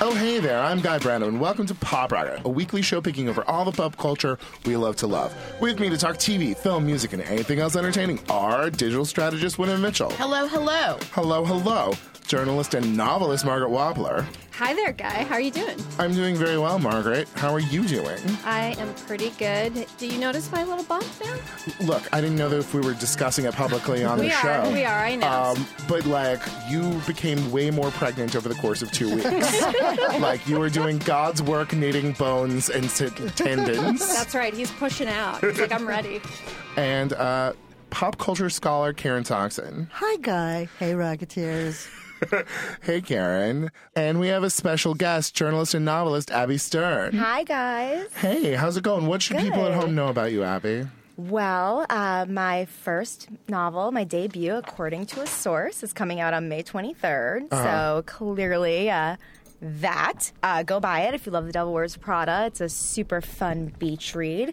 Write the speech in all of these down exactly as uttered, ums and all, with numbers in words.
Oh, hey there, I'm Guy Brando, and welcome to Pop Rocket, a weekly show picking over all the pop culture we love to love. With me to talk T V, film, music, and anything else entertaining are digital strategist Winona Mitchell. Hello, hello. Hello, hello. Journalist and novelist Margaret Wappler. Hi there, Guy. How are you doing? I'm doing very well, Margaret. How are you doing? I am pretty good. Do you notice my little bump there? Look, I didn't know that if we were discussing it publicly on we the are, show. We are, I know. Um, but, like, you became way more pregnant over the course of two weeks. Like, you were doing God's work knitting bones and t- tendons. That's right. He's pushing out. He's like, I'm ready. And uh, pop culture scholar Karen Toxin. Hi, Guy. Hey, Rocketeers. Hey, Karen. And we have a special guest, journalist and novelist Abby Stern. Hi, guys. Hey, how's it going? What should Good. people at home know about you, Abby? Well, uh, my first novel, my debut, According to a Source, is coming out on May twenty-third. Uh-huh. So clearly, uh, that. Uh, go buy it if you love The Devil Wears Prada. It's a super fun beach read.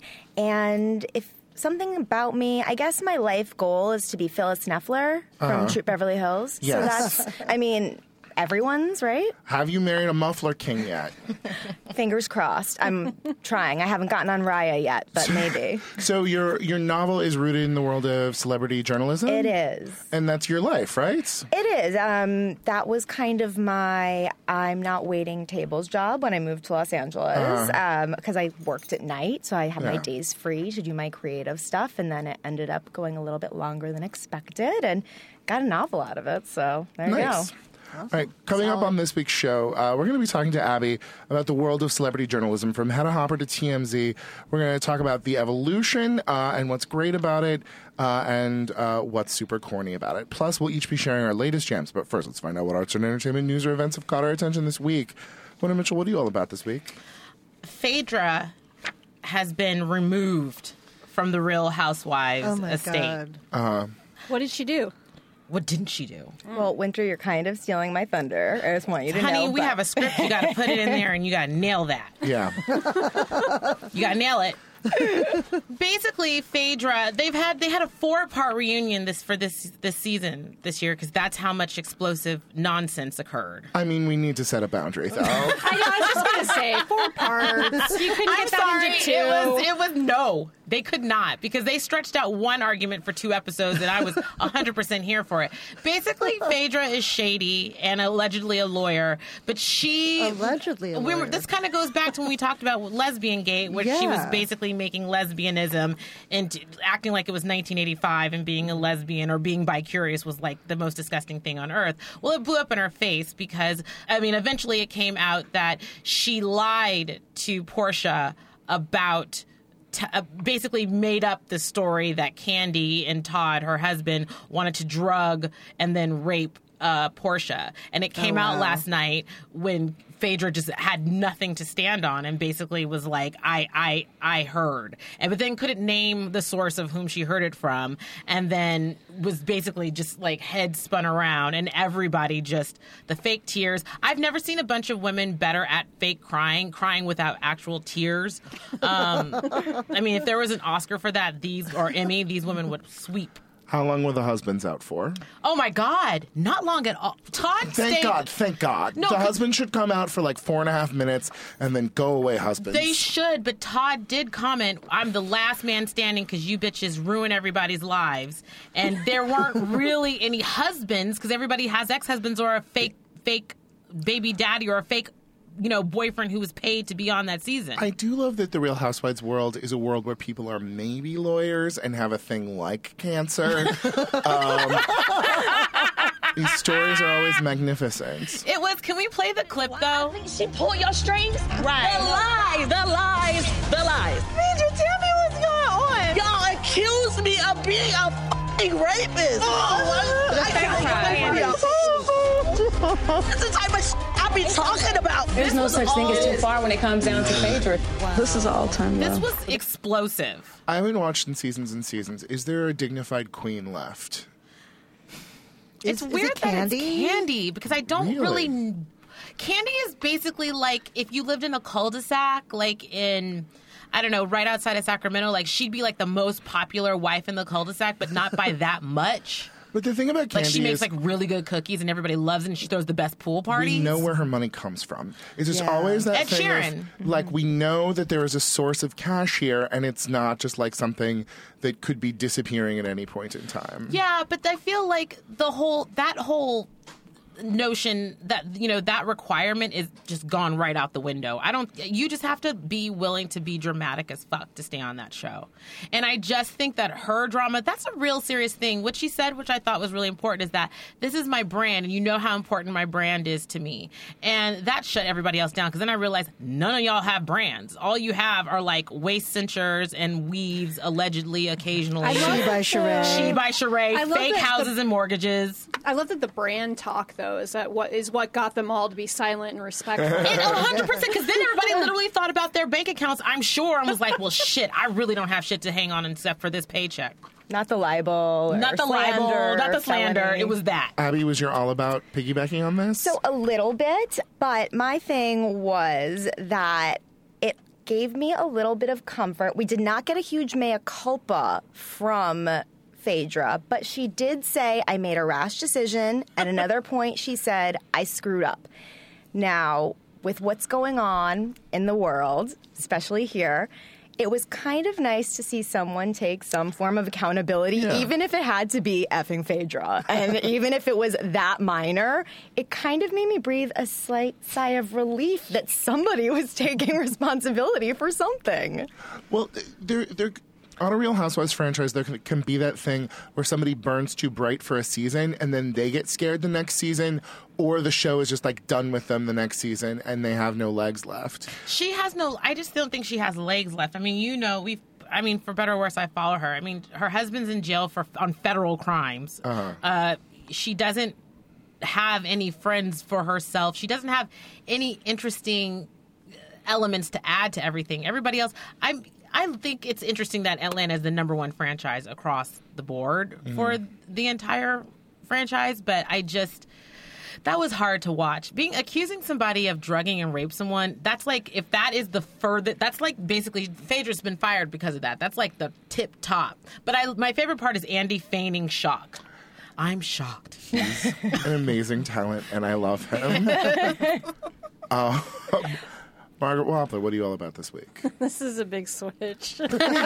And if something about me, I guess my life goal is to be Phyllis Neffler from Uh-huh. Troop Beverly Hills. Yes. So that's, I mean, everyone's, right? Have you married a muffler king yet? Fingers crossed. I'm trying. I haven't gotten on Raya yet, but maybe. So your your novel is rooted in the world of celebrity journalism? It is. And that's your life, right? It is. Um, that was kind of my I'm not waiting tables job when I moved to Los Angeles because Uh-huh. um, I worked at night, so I had Yeah. my days free to do my creative stuff, and then it ended up going a little bit longer than expected, and got a novel out of it. So there you Nice. go. All right, coming up on this week's show, uh, we're going to be talking to Abby about the world of celebrity journalism from Hedda Hopper to T M Z. We're going to talk about the evolution uh, and what's great about it uh, and uh, what's super corny about it. Plus, we'll each be sharing our latest gems. But first, let's find out what arts and entertainment news or events have caught our attention this week. Winona Mitchell, what are you all about this week? Phaedra has been removed from the Real Housewives Oh, my estate. God. What did she do? What didn't she do? Well, Winter, you're kind of stealing my thunder. I just want you to Honey, know. we but- have a script. You got to put it in there, and you got to nail that. Yeah. You got to nail it. Basically, Phaedra, they've had they had a four part reunion this for this this season this year because that's how much explosive nonsense occurred. I mean, we need to set a boundary, though. I know, I was just going to say, four parts. You couldn't I'm get that sorry, into two. it was it was no, they could not because they stretched out one argument for two episodes, and I was one hundred percent here for it. Basically, Phaedra is shady and allegedly a lawyer, but she Allegedly a we were, lawyer. this kind of goes back to when we talked about Lesbian Gate, where she was Yeah. basically making lesbianism and acting like it was nineteen eighty-five, and being a lesbian or being bi-curious was like the most disgusting thing on earth. Well, it blew up in her face because, I mean, eventually it came out that she lied to Portia about T- uh, basically made up the story that Candy and Todd, her husband, wanted to drug and then rape uh, Portia. And it came Oh, out wow. last night when Phaedra just had nothing to stand on and basically was like, I, I, I heard. And but then couldn't name the source of whom she heard it from, and then was basically just like head spun around, and everybody just the fake tears. I've never seen a bunch of women better at fake crying, crying without actual tears. Um, I mean, if there was an Oscar for that, these or Emmy, these women would sweep. How long were the husbands out for? Oh my God, not long at all. Todd Thank stayed. God, thank God. No, the 'cause- husband should come out for like four and a half minutes and then go away, husbands. They should, but Todd did comment, I'm the last man standing because you bitches ruin everybody's lives. And there weren't really any husbands because everybody has ex-husbands or a fake, fake baby daddy or a fake, you know, boyfriend who was paid to be on that season. I do love that the Real Housewives world is a world where people are maybe lawyers and have a thing like cancer. um, these stories are always magnificent. It was, can we play the clip though? She pulled your strings? Right. The lies, the lies, the lies. Did you tell me what's going on? Y'all accuse me of being a f***ing rapist. Oh, The fake cry. That's the type of sh- I be talking about. There's no such thing as too far when it comes down to Phaedra. This is all time This low. was explosive. I haven't watched in seasons and seasons. Is there a dignified queen left? It's Is- is weird it that Candy? it's Candy because I don't Really? really. Candy is basically like if you lived in a cul-de-sac, like in, I don't know, right outside of Sacramento. Like she'd be like the most popular wife in the cul-de-sac, but not by that much. But the thing about Candy Like she makes is like really good cookies and everybody loves it and she throws the best pool parties. we know where her money comes from. It's just Yeah. always that Ed thing Sheeran. of, like, we know that there is a source of cash here, and it's not just like something that could be disappearing at any point in time. Yeah, but I feel like the whole that whole notion that you know that requirement is just gone right out the window. I don't you just have to be willing to be dramatic as fuck to stay on that show. And I just think that her drama, that's a real serious thing. What she said, which I thought was really important, is that this is my brand and you know how important my brand is to me. And that shut everybody else down because then I realized none of y'all have brands. All you have are like waist cinchers and weaves allegedly occasionally. I love She by Sheree. She by Sheree, I love fake that the- houses and mortgages. I love that the brand talk, though, is that what is what got them all to be silent and respectful. And one hundred percent, because then everybody literally thought about their bank accounts, I'm sure, and was like, well, shit, I really don't have shit to hang on except for this paycheck. Not the libel. Or Not the libel, slander not or the slander. felony. It was that. Abby, was your all about piggybacking on this? So a little bit, but my thing was that it gave me a little bit of comfort. We did not get a huge mea culpa from Phaedra, but she did say, I made a rash decision. At another point, she said, I screwed up. Now, with what's going on in the world, especially here, it was kind of nice to see someone take some form of accountability, Yeah. even if it had to be effing Phaedra. And even if it was that minor, it kind of made me breathe a slight sigh of relief that somebody was taking responsibility for something. Well, there, there, on a Real Housewives franchise, there can, can be that thing where somebody burns too bright for a season and then they get scared the next season, or the show is just like done with them the next season and they have no legs left. She has no, I just don't think she has legs left. I mean, you know, we've, I mean, for better or worse, I follow her. I mean, her husband's in jail for on federal crimes. Uh-huh. Uh, she doesn't have any friends for herself. She doesn't have any interesting elements to add to everything. Everybody else, I'm. I think it's interesting that Atlanta is the number one franchise across the board Mm-hmm. for the entire franchise, but I just that was hard to watch. Being accusing somebody of drugging and rape someone, that's like if that is the further that's like basically Phaedra's been fired because of that. That's like the tip top. But I my favorite part is Andy feigning shock. I'm shocked. He's an amazing talent and I love him. um, Margaret Wampler, what are you all about this week? This is a big switch.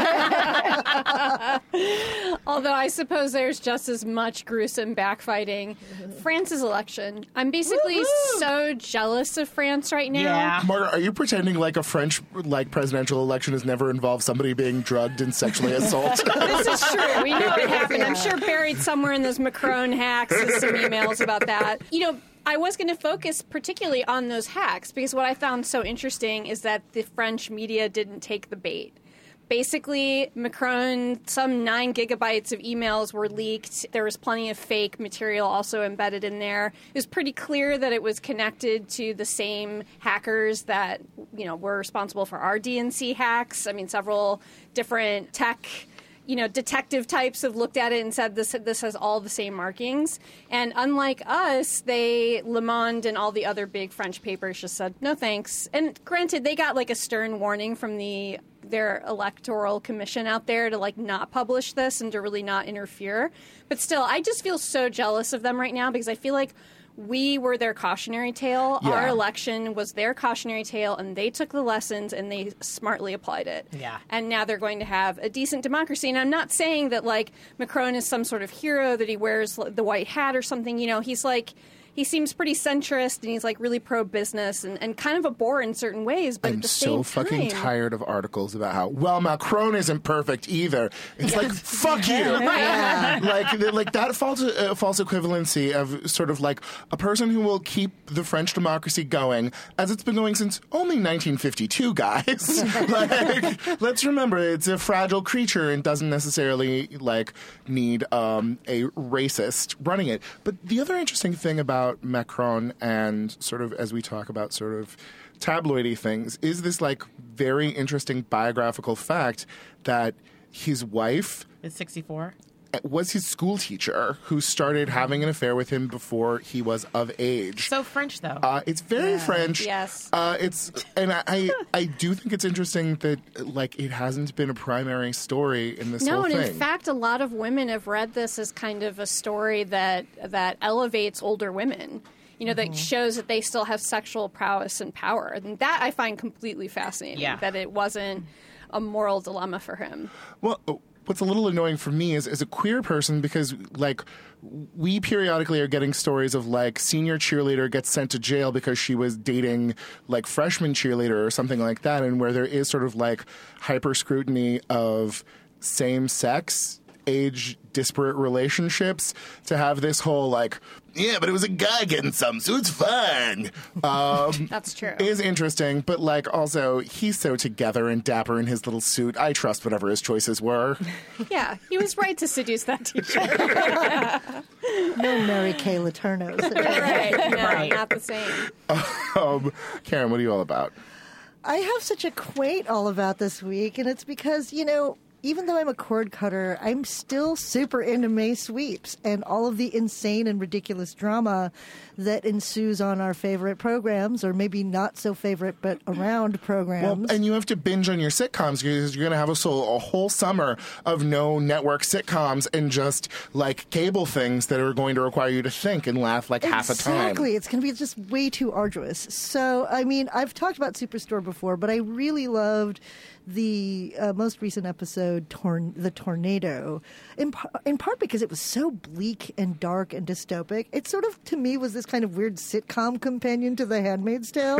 Although I suppose there's just as much gruesome backfighting. France's election. I'm basically Woohoo! so jealous of France right now. Yeah. Margaret, are you pretending like a French like presidential election has never involved somebody being drugged and sexually assaulted? This is true. We know it happened. I'm sure buried somewhere in those Macron hacks is some emails about that. You know, I was going to focus particularly on those hacks because what I found so interesting is that the French media didn't take the bait. Basically, Macron, some nine gigabytes of emails were leaked. There was plenty of fake material also embedded in there. It was pretty clear that it was connected to the same hackers that, you know, were responsible for our D N C hacks. I mean, several different tech you know, detective types have looked at it and said this this has all the same markings. And unlike us, they, Le Monde and all the other big French papers just said, no thanks. And granted, they got like a stern warning from the their electoral commission out there to like not publish this and to really not interfere. But still, I just feel so jealous of them right now because I feel like we were their cautionary tale. Yeah. Our election was their cautionary tale, and they took the lessons and they smartly applied it. Yeah. And now they're going to have a decent democracy. And I'm not saying that, like, Macron is some sort of hero, that he wears the white hat or something. You know, he's like... He seems pretty centrist, and he's like really pro-business and, and kind of a bore in certain ways. But I'm at the so same fucking time, tired of articles about how, well, Macron isn't perfect either. It's like, fuck you. like, like that false, uh, false equivalency of sort of like a person who will keep the French democracy going as it's been going since only nineteen fifty-two, guys. Like, let's remember, it's a fragile creature and doesn't necessarily like need um, a racist running it. But the other interesting thing about Macron and sort of as we talk about sort of tabloidy things is this like very interesting biographical fact that his wife It's sixty-four. was his school teacher who started having an affair with him before he was of age. So French, though. Uh, it's very Yeah. French. Yes. Uh, it's and I, I I do think it's interesting that like it hasn't been a primary story in this No, whole and thing. in fact, a lot of women have read this as kind of a story that that elevates older women. You know, that shows that they still have sexual prowess and power, and that I find completely fascinating. Yeah. That it wasn't a moral dilemma for him. Well, what's a little annoying for me is as a queer person because like we periodically are getting stories of like senior cheerleader gets sent to jail because she was dating like freshman cheerleader or something like that, and where there is sort of like hyper scrutiny of same sex age disparate relationships to have this whole like yeah but it was a guy getting some so it's fine um That's true. is interesting, but like also he's so together and dapper in his little suit. I trust whatever his choices were. Yeah, he was right to seduce that teacher. No Mary Kay Letourneau's. right, no, Right. not the same. um Karen, what are you all about? I have such a quaint all about this week, and it's because, you know, even though I'm a cord cutter, I'm still super into May Sweeps and all of the insane and ridiculous drama that ensues on our favorite programs, or maybe not so favorite, but around Well, programs. and you have to binge on your sitcoms because you're going to have a, so, a whole summer of no network sitcoms and just like cable things that are going to require you to think and laugh like half a time. Exactly. It's going to be just way too arduous. So, I mean, I've talked about Superstore before, but I really loved the uh, most recent episode, Torn- The Tornado, in, par- in part because it was so bleak and dark and dystopic. It sort of, to me, was this kind of weird sitcom companion to The Handmaid's Tale.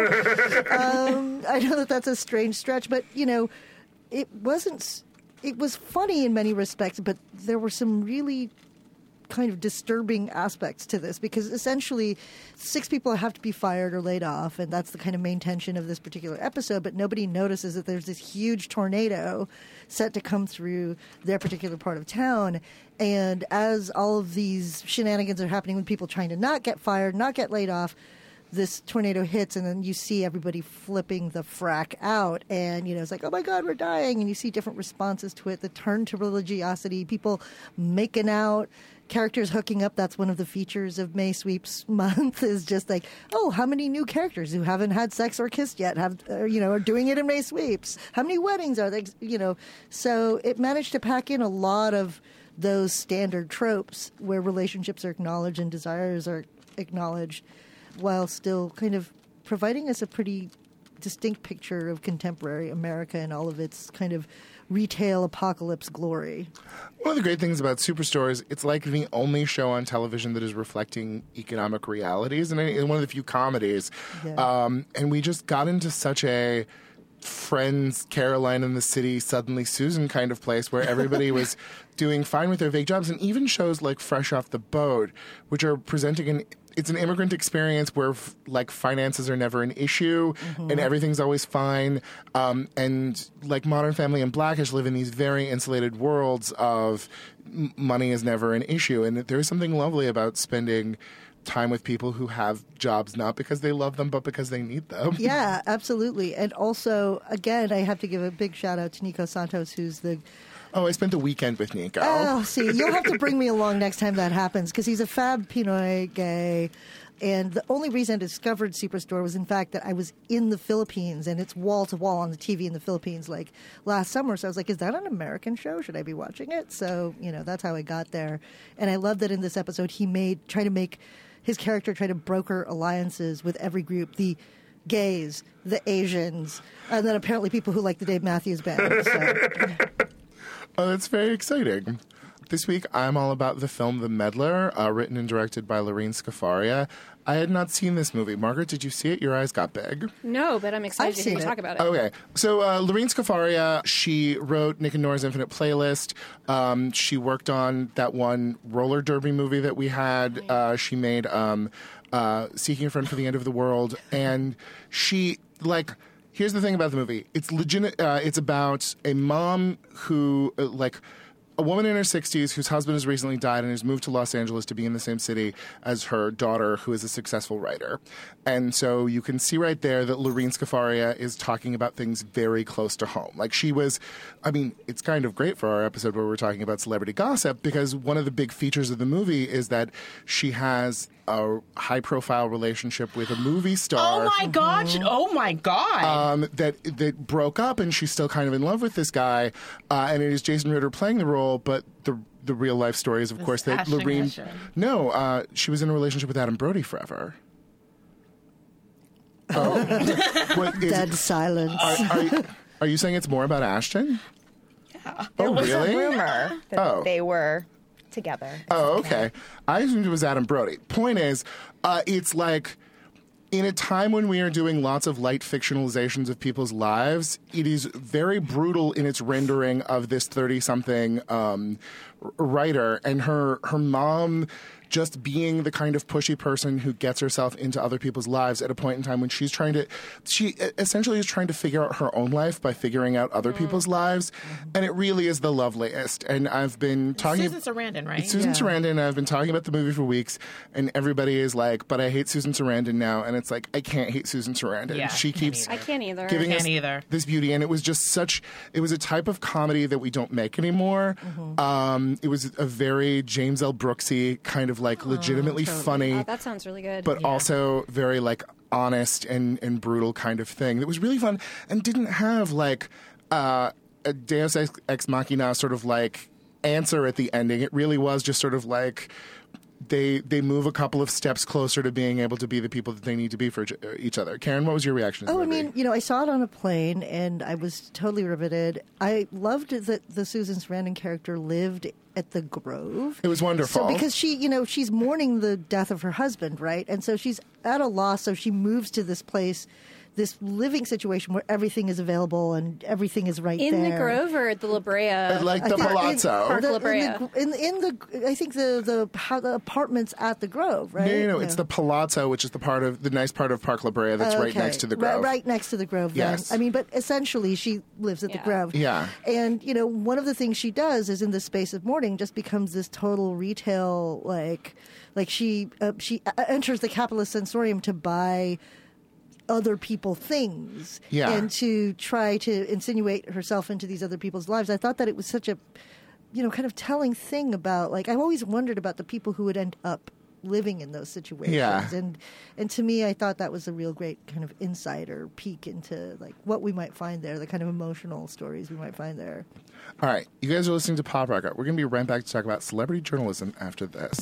um, I know that that's a strange stretch, but, you know, it wasn't... It was funny in many respects, but there were some really kind of disturbing aspects to this because essentially six people have to be fired or laid off, and that's the kind of main tension of this particular episode, but nobody notices that there's this huge tornado set to come through their particular part of town. And as all of these shenanigans are happening with people trying to not get fired, not get laid off, this tornado hits, and then you see everybody flipping the frack out, and you know it's like, oh my god, we're dying, and you see different responses to it. The turn to religiosity, people making out, characters hooking up. That's one of the features of May Sweeps Month is just like, oh, how many new characters who haven't had sex or kissed yet have uh, you know are doing it in May Sweeps? How many weddings are they? You know, so it managed to pack in a lot of those standard tropes where relationships are acknowledged and desires are acknowledged, while still kind of providing us a pretty distinct picture of contemporary America and all of its kind of retail apocalypse glory. One of the great things about Superstore is it's like the only show on television that is reflecting economic realities, and it's one of the few comedies. Yeah. Um, and we just got into such a Friends, Caroline in the City, Suddenly Susan kind of place where everybody was doing fine with their vague jobs, and even shows like Fresh Off the Boat, which are presenting an it's an immigrant experience where f- like finances are never an issue Mm-hmm. and everything's always fine. Um, and like Modern Family and Blackish live in these very insulated worlds of m- money is never an issue. And there's something lovely about spending time with people who have jobs not because they love them but because they need them. Yeah, absolutely. And also, again, I have to give a big shout out to Nico Santos, who's the Oh, I spent the weekend with Nico. Oh, see, you'll have to bring me along next time that happens because he's a fab Pinoy gay. And the only reason I discovered Superstore was, in fact, that I was in the Philippines and it's wall to wall on the T V in the Philippines like last summer. So I was like, is that an American show? Should I be watching it? So, you know, that's how I got there. And I love that in this episode he made, try to make his character try to broker alliances with every group. The gays, the Asians, and then apparently people who like the Dave Matthews Band. So. Oh, that's very exciting. This week, I'm all about the film The Meddler, uh, written and directed by Lorene Scafaria. I had not seen this movie. Margaret, did you see it? Your eyes got big. No, but I'm excited I've to hear you seen it. talk about it. Okay. So, uh, Lorene Scafaria, she wrote Nick and Nora's Infinite Playlist. Um, she worked on that one roller derby movie that we had. Uh, she made um, uh, Seeking a Friend for the End of the World. And she, like... Here's the thing about the movie. It's legit. Uh, it's about a mom who, uh, like, a woman in her sixties whose husband has recently died and has moved to Los Angeles to be in the same city as her daughter, who is a successful writer. And so you can see right there that Lorene Scafaria is talking about things very close to home. Like she was, I mean, it's kind of great for our episode where we're talking about celebrity gossip, because one of the big features of the movie is that she has a high-profile relationship with a movie star. Oh my God! Oh my God! Um, that that broke up, and she's still kind of in love with this guy, uh, and it is Jason Ritter playing the role. But the the real life story is, of course, that Ashton Lorene. Kutcher. No, uh, she was in a relationship with Adam Brody forever. Oh, what is, Dead silence. are, are, you, are you saying it's more about Ashton? Yeah. Oh, It was really? a rumor that Oh. they were together. Oh, okay. I assumed it was Adam Brody. Point is, uh, it's like in a time when we are doing lots of light fictionalizations of people's lives, it is very brutal in its rendering of this thirty-something um, r- writer and her her mom just being the kind of pushy person who gets herself into other people's lives at a point in time when she's trying to, she essentially is trying to figure out her own life by figuring out other people's lives. And it really is the loveliest. And I've been talking... Susan Sarandon, right? It's Susan Yeah. Sarandon, and I've been talking about the movie for weeks, and everybody is like, but I hate Susan Sarandon now. And it's like, I can't hate Susan Sarandon. Yeah, she can't keeps either. I can't either. giving Can't us either. this beauty. And it was just such, it was a type of comedy that we don't make anymore. Mm-hmm. Um, it was a very James L. Brooksy, kind of like legitimately funny, Oh, that sounds really good. but also very like honest and, and brutal kind of thing. That was really fun and didn't have like uh, a Deus Ex, Ex Machina sort of like answer at the ending. It really was just sort of like they they move a couple of steps closer to being able to be the people that they need to be for each- each other. Karen, what was your reaction to the Oh, I movie? mean, you know, I saw it on a plane and I was totally riveted. I loved that the Susan Sarandon character lived at the Grove. It was wonderful. So because she, you know, she's mourning the death of her husband, right? And so she's at a loss, so she moves to this place, this living situation where everything is available and everything is right in there. the Grove or at the La Brea? Uh, like I the think in- Palazzo. Park the- La Brea. In the, in, in the, I think the the, how the apartments at the Grove, right? no, no, no. Yeah. It's the Palazzo, which is the part of the nice part of Park La Brea that's right Okay. next to the Right- Grove. Right, next to the Grove, Yes. then. I mean, but essentially she lives at the Yeah. Grove. Yeah. And, you know, one of the things she does is in the space of mourning just becomes this total retail, like, like she, uh, she uh, enters the capitalist sensorium to buy other people things Yeah. and to try to insinuate herself into these other people's lives. I thought that it was such a, you know, kind of telling thing about, like, I've always wondered about the people who would end up living in those situations. Yeah. And and to me, I thought that was a real great kind of insight or peek into, like, what we might find there, the kind of emotional stories we might find there. All right, you guys are listening to Pop Rocket. We're going to be right back to talk about celebrity journalism after this.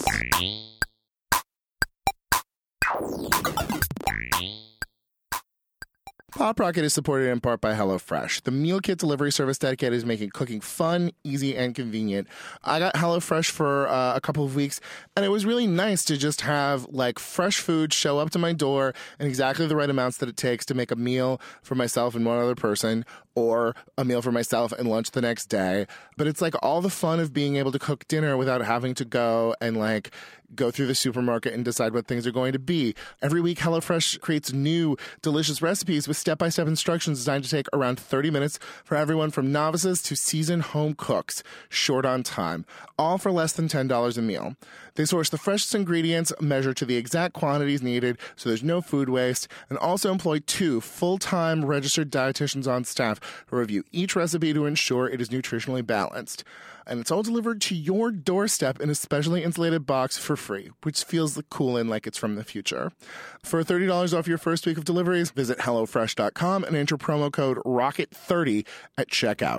Pop Rocket is supported in part by HelloFresh, the meal kit delivery service dedicated to making cooking fun, easy, and convenient. I got HelloFresh for uh, a couple of weeks, and it was really nice to just have like fresh food show up to my door in exactly the right amounts that it takes to make a meal for myself and one other person, or a meal for myself and lunch the next day. But it's like all the fun of being able to cook dinner without having to go and like go through the supermarket and decide what things are going to be. Every week, HelloFresh creates new, delicious recipes with step-by-step instructions designed to take around thirty minutes for everyone from novices to seasoned home cooks, short on time, all for less than ten dollars a meal. They source the freshest ingredients, measure to the exact quantities needed so there's no food waste, and also employ two full-time registered dietitians on staff to review each recipe to ensure it is nutritionally balanced. And it's all delivered to your doorstep in a specially insulated box for free, which feels cool and like it's from the future. For thirty dollars off your first week of deliveries, visit hello fresh dot com and enter promo code rocket thirty at checkout.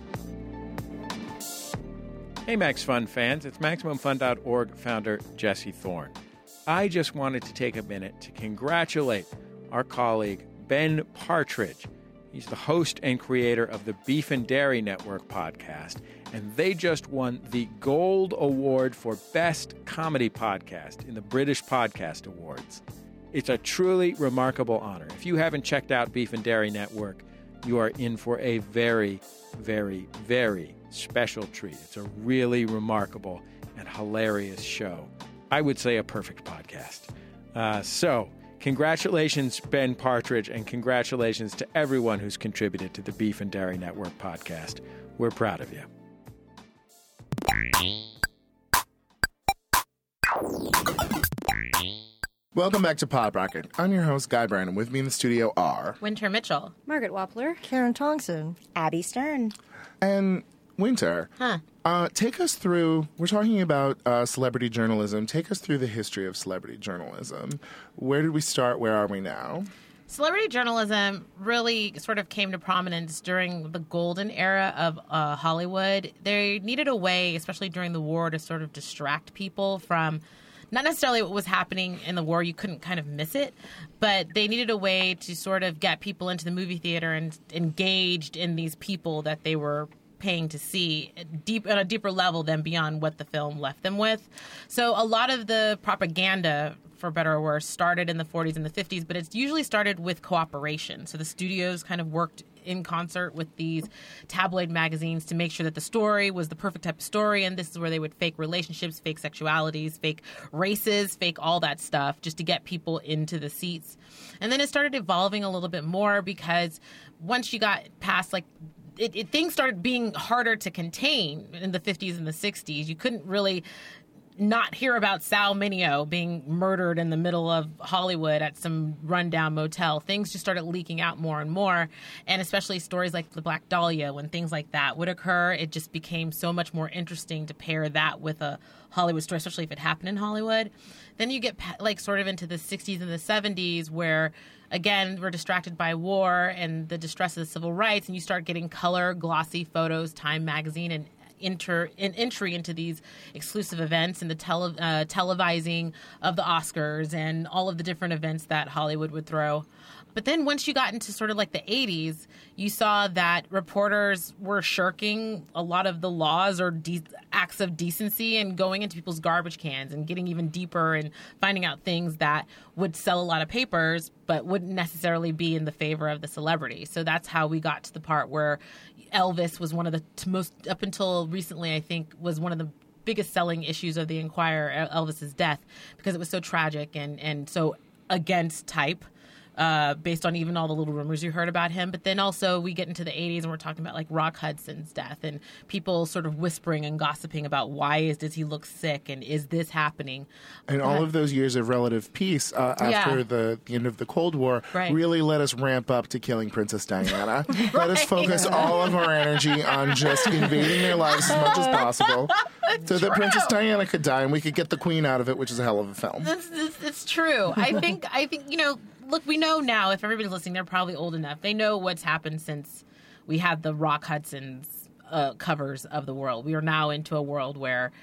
Hey, Max Fun fans, it's Maximum Fun dot org founder Jesse Thorne. I just wanted to take a minute to congratulate our colleague Ben Partridge. He's the host and creator of the Beef and Dairy Network podcast, and they just won the Gold Award for Best Comedy Podcast in the British Podcast Awards. It's a truly remarkable honor. If you haven't checked out Beef and Dairy Network, you are in for a very, very, very special treat. It's a really remarkable and hilarious show. I would say a perfect podcast. Uh, so, congratulations, Ben Partridge, and congratulations to everyone who's contributed to the Beef and Dairy Network podcast. We're proud of you. Welcome back to Pod Rocket. I'm your host, Guy Brandon. With me in the studio are... Winter Mitchell. Margaret Wappler. Karen Thompson. Abby Stern. And Winter. Huh. Uh, take us through... We're talking about uh, celebrity journalism. Take us through the history of celebrity journalism. Where did we start? Where are we now? Celebrity journalism really sort of came to prominence during the golden era of uh, Hollywood. They needed a way, especially during the war, to sort of distract people from not necessarily what was happening in the war. You couldn't kind of miss it, but they needed a way to sort of get people into the movie theater and engaged in these people that they were paying to see deep on a deeper level than beyond what the film left them with. So a lot of the propaganda, for better or worse, started in the forties and the fifties, but it's usually started with cooperation. So the studios kind of worked in concert with these tabloid magazines to make sure that the story was the perfect type of story, and this is where they would fake relationships, fake sexualities, fake races, fake all that stuff, just to get people into the seats. And then it started evolving a little bit more because once you got past, like, It, it, things started being harder to contain in the fifties and the sixties. You couldn't really not hear about Sal Mineo being murdered in the middle of Hollywood at some rundown motel. Things just started leaking out more and more, and especially stories like the Black Dahlia, when things like that would occur, it just became so much more interesting to pair that with a Hollywood story, especially if it happened in Hollywood. Then you get like sort of into the sixties and the seventies where, again, we're distracted by war and the distress of the civil rights, and you start getting color, glossy photos, Time magazine, and enter an entry into these exclusive events and the tele, uh, televising of the Oscars and all of the different events that Hollywood would throw. But then once you got into sort of like the eighties, you saw that reporters were shirking a lot of the laws or de- acts of decency and going into people's garbage cans and getting even deeper and finding out things that would sell a lot of papers but wouldn't necessarily be in the favor of the celebrity. So that's how we got to the part where Elvis was one of the t- most, up until recently, I think, was one of the biggest selling issues of the Enquirer, Elvis's death, because it was so tragic and, and so against type. Uh, based on even all the little rumors you heard about him. But then also we get into the eighties and we're talking about like Rock Hudson's death and people sort of whispering and gossiping about why is does he look sick and is this happening? And all of those years of relative peace uh, after Yeah. the, the end of the Cold War Right. really let us ramp up to killing Princess Diana. Let us Right. focus all of our energy on just invading their lives as much as possible so that Princess Diana could die and we could get the Queen out of it, which is a hell of a film. It's, it's, it's true. I think, I think, you know, look, we know now, if everybody's listening, they're probably old enough. They know what's happened since we had the Rock Hudson's uh, covers of the world. We are now into a world where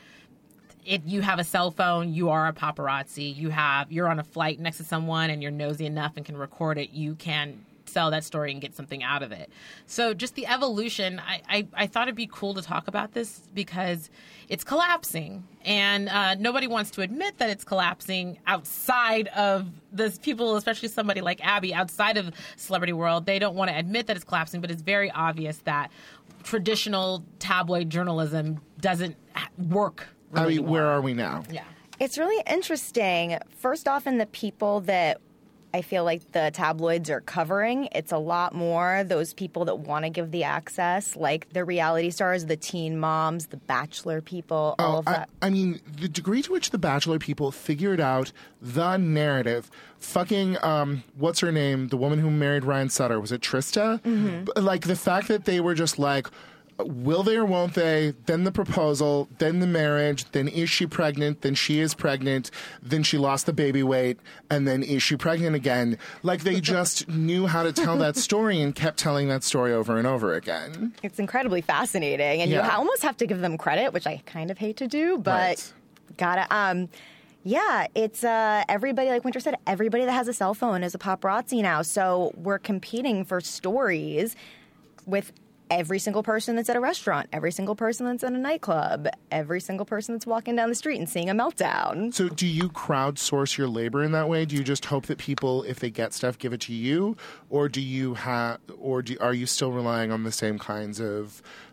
it, you have a cell phone, you are a paparazzi, you have, you're on a flight next to someone and you're nosy enough and can record it, you can sell that story and get something out of it. So just the evolution, I, I, I thought it'd be cool to talk about this because it's collapsing. And uh, nobody wants to admit that it's collapsing outside of this people, especially somebody like Abby, outside of celebrity world. They don't want to admit that it's collapsing, but it's very obvious that traditional tabloid journalism doesn't work really Abby, well. where are we now? Yeah. It's really interesting. First off, in the people that I feel like the tabloids are covering, it's a lot more those people that want to give the access, like the reality stars, the teen moms, the Bachelor people, all Oh, of that. I, I mean, the degree to which the Bachelor people figured out the narrative. Fucking, um, what's her name? The woman who married Ryan Sutter. Was it Trista? Mm-hmm. B- Like, the fact that they were just like, will they or won't they? Then the proposal, then the marriage, then is she pregnant? Then she is pregnant. Then she lost the baby weight. And then is she pregnant again? Like, they just knew how to tell that story and kept telling that story over and over again. It's incredibly fascinating, and Yeah. you ha- almost have to give them credit, which I kind of hate to do, but Right. gotta. Um, yeah, it's uh, everybody, like Winter said, everybody that has a cell phone is a paparazzi now. So we're competing for stories with every single person that's at a restaurant, every single person that's in a nightclub, every single person that's walking down the street and seeing a meltdown. So do you crowdsource your labor in that way? Do you just hope that people, if they get stuff, give it to you? Or do you have, or do, are you still relying on the same kinds of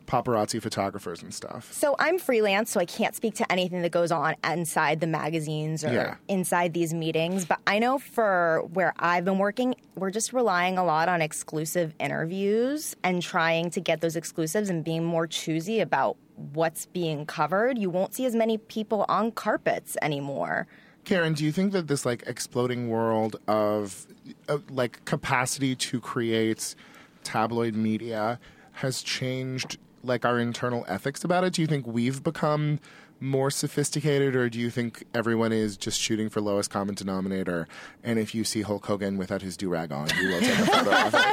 paparazzi photographers and stuff? So I'm freelance, so I can't speak to anything that goes on inside the magazines or Yeah. inside these meetings. But I know for where I've been working, we're just relying a lot on exclusive interviews and trying to get those exclusives and being more choosy about what's being covered. You won't see as many people on carpets anymore. Karen, do you think that this like exploding world of uh, like capacity to create tabloid media has changed like our internal ethics about it? Do you think we've become more sophisticated, or do you think everyone is just shooting for lowest common denominator, and if you see Hulk Hogan without his do-rag on, you will take a photo of it?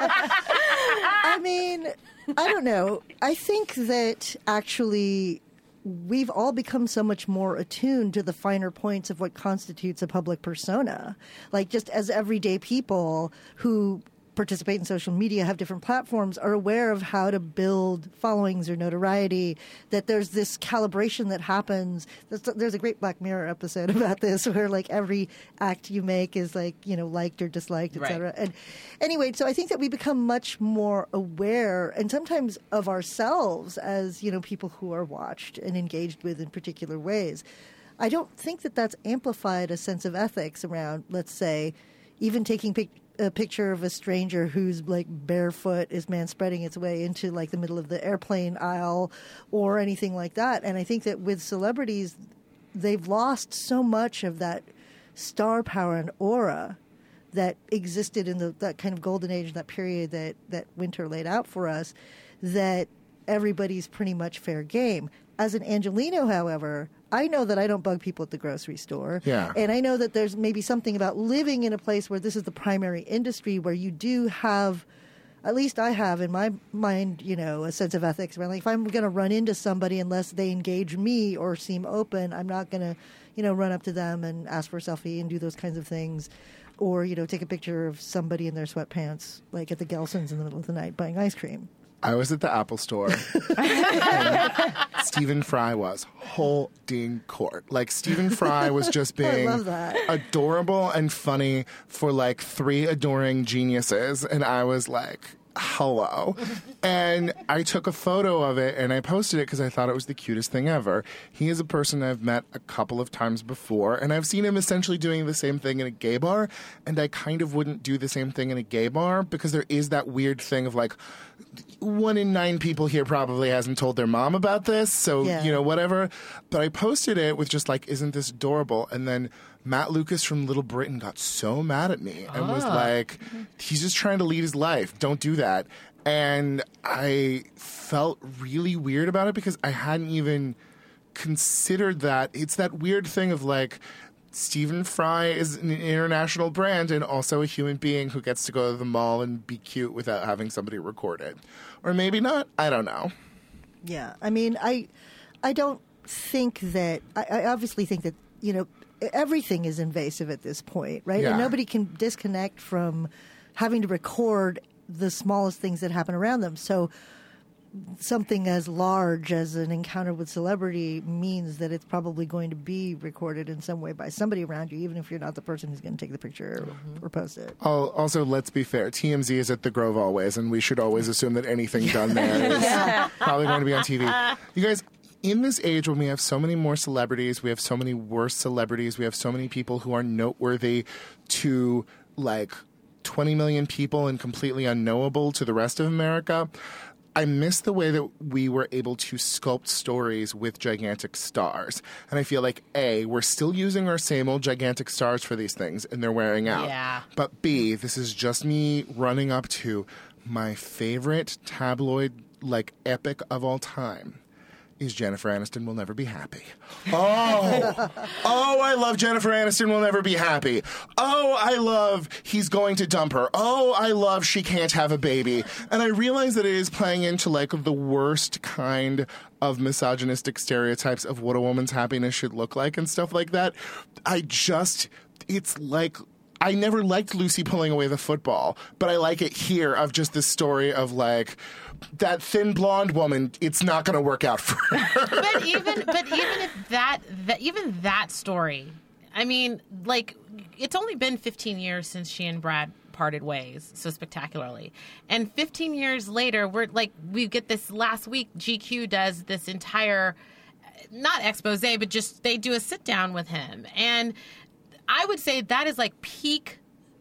I mean, I don't know. I think that actually we've all become so much more attuned to the finer points of what constitutes a public persona. Like, just as everyday people who participate in social media, have different platforms, are aware of how to build followings or notoriety, that there's this calibration that happens. There's, there's a great Black Mirror episode about this where like every act you make is like, you know, liked or disliked, et Right. cetera. And anyway, so I think that we become much more aware and sometimes of ourselves as, you know, people who are watched and engaged with in particular ways. I don't think that that's amplified a sense of ethics around, let's say, even taking pic- a picture of a stranger who's like barefoot is man spreading its way into like the middle of the airplane aisle or anything like that. And I think that with celebrities, they've lost so much of that star power and aura that existed in the, that kind of golden age, that period that, that Winter laid out for us, that everybody's pretty much fair game. As an Angelino, however, I know that I don't bug people at the grocery store. Yeah. And I know that there's maybe something about living in a place where this is the primary industry, where you do have, at least I have in my mind, you know, a sense of ethics. Where like, if I'm going to run into somebody, unless they engage me or seem open, I'm not going to, you know, run up to them and ask for a selfie and do those kinds of things. Or, you know, take a picture of somebody in their sweatpants, like at the Gelson's in the middle of the night buying ice cream. I was at the Apple store. And Stephen Fry was holding court. Like, Stephen Fry was just being love that. adorable and funny for like three adoring geniuses. And I was like, hello. And I took a photo of it and I posted it because I thought it was the cutest thing ever. He is a person I've met a couple of times before, and I've seen him essentially doing the same thing in a gay bar, and I kind of wouldn't do the same thing in a gay bar because there is that weird thing of like, one in nine people here probably hasn't told their mom about this, so, Yeah. you know, whatever. But I posted it with just like, isn't this adorable? And then Matt Lucas from Little Britain got so mad at me and was like, he's just trying to lead his life. Don't do that. And I felt really weird about it because I hadn't even considered that. It's that weird thing of like, Stephen Fry is an international brand and also a human being who gets to go to the mall and be cute without having somebody record it. Or maybe not. I don't know. Yeah, I mean, I, I don't think that. I, I obviously think that, you know, everything is invasive at this point, right? Yeah. And nobody can disconnect from having to record the smallest things that happen around them. So something as large as an encounter with celebrity means that it's probably going to be recorded in some way by somebody around you, even if you're not the person who's going to take the picture or, or post it. Al- Also, let's be fair. T M Z is at the Grove always, and we should always assume that anything done there is probably going to be on T V. You guys, in this age when we have so many more celebrities, we have so many worse celebrities, we have so many people who are noteworthy to like twenty million people and completely unknowable to the rest of America, I miss the way that we were able to sculpt stories with gigantic stars. And I feel like, A, we're still using our same old gigantic stars for these things, and they're wearing out. Yeah. But B, this is just me running up to my favorite tabloid, like, epic of all time. Is Jennifer Aniston Will Never Be Happy. Oh, oh, I love Jennifer Aniston Will Never Be Happy. Oh, I love He's Going to Dump Her. Oh, I love She Can't Have a Baby. And I realize that it is playing into like the worst kind of misogynistic stereotypes of what a woman's happiness should look like and stuff like that. I just, it's like, I never liked Lucy pulling away the football, but I like it here of just this story of like, that thin blonde woman, it's not going to work out for her. But even but even if that, that even that story, I mean, like, it's only been fifteen years since she and Brad parted ways so spectacularly. And fifteen years later, we're like, we get this last week, G Q does this entire, not expose, but just they do a sit down with him. And I would say that is like peak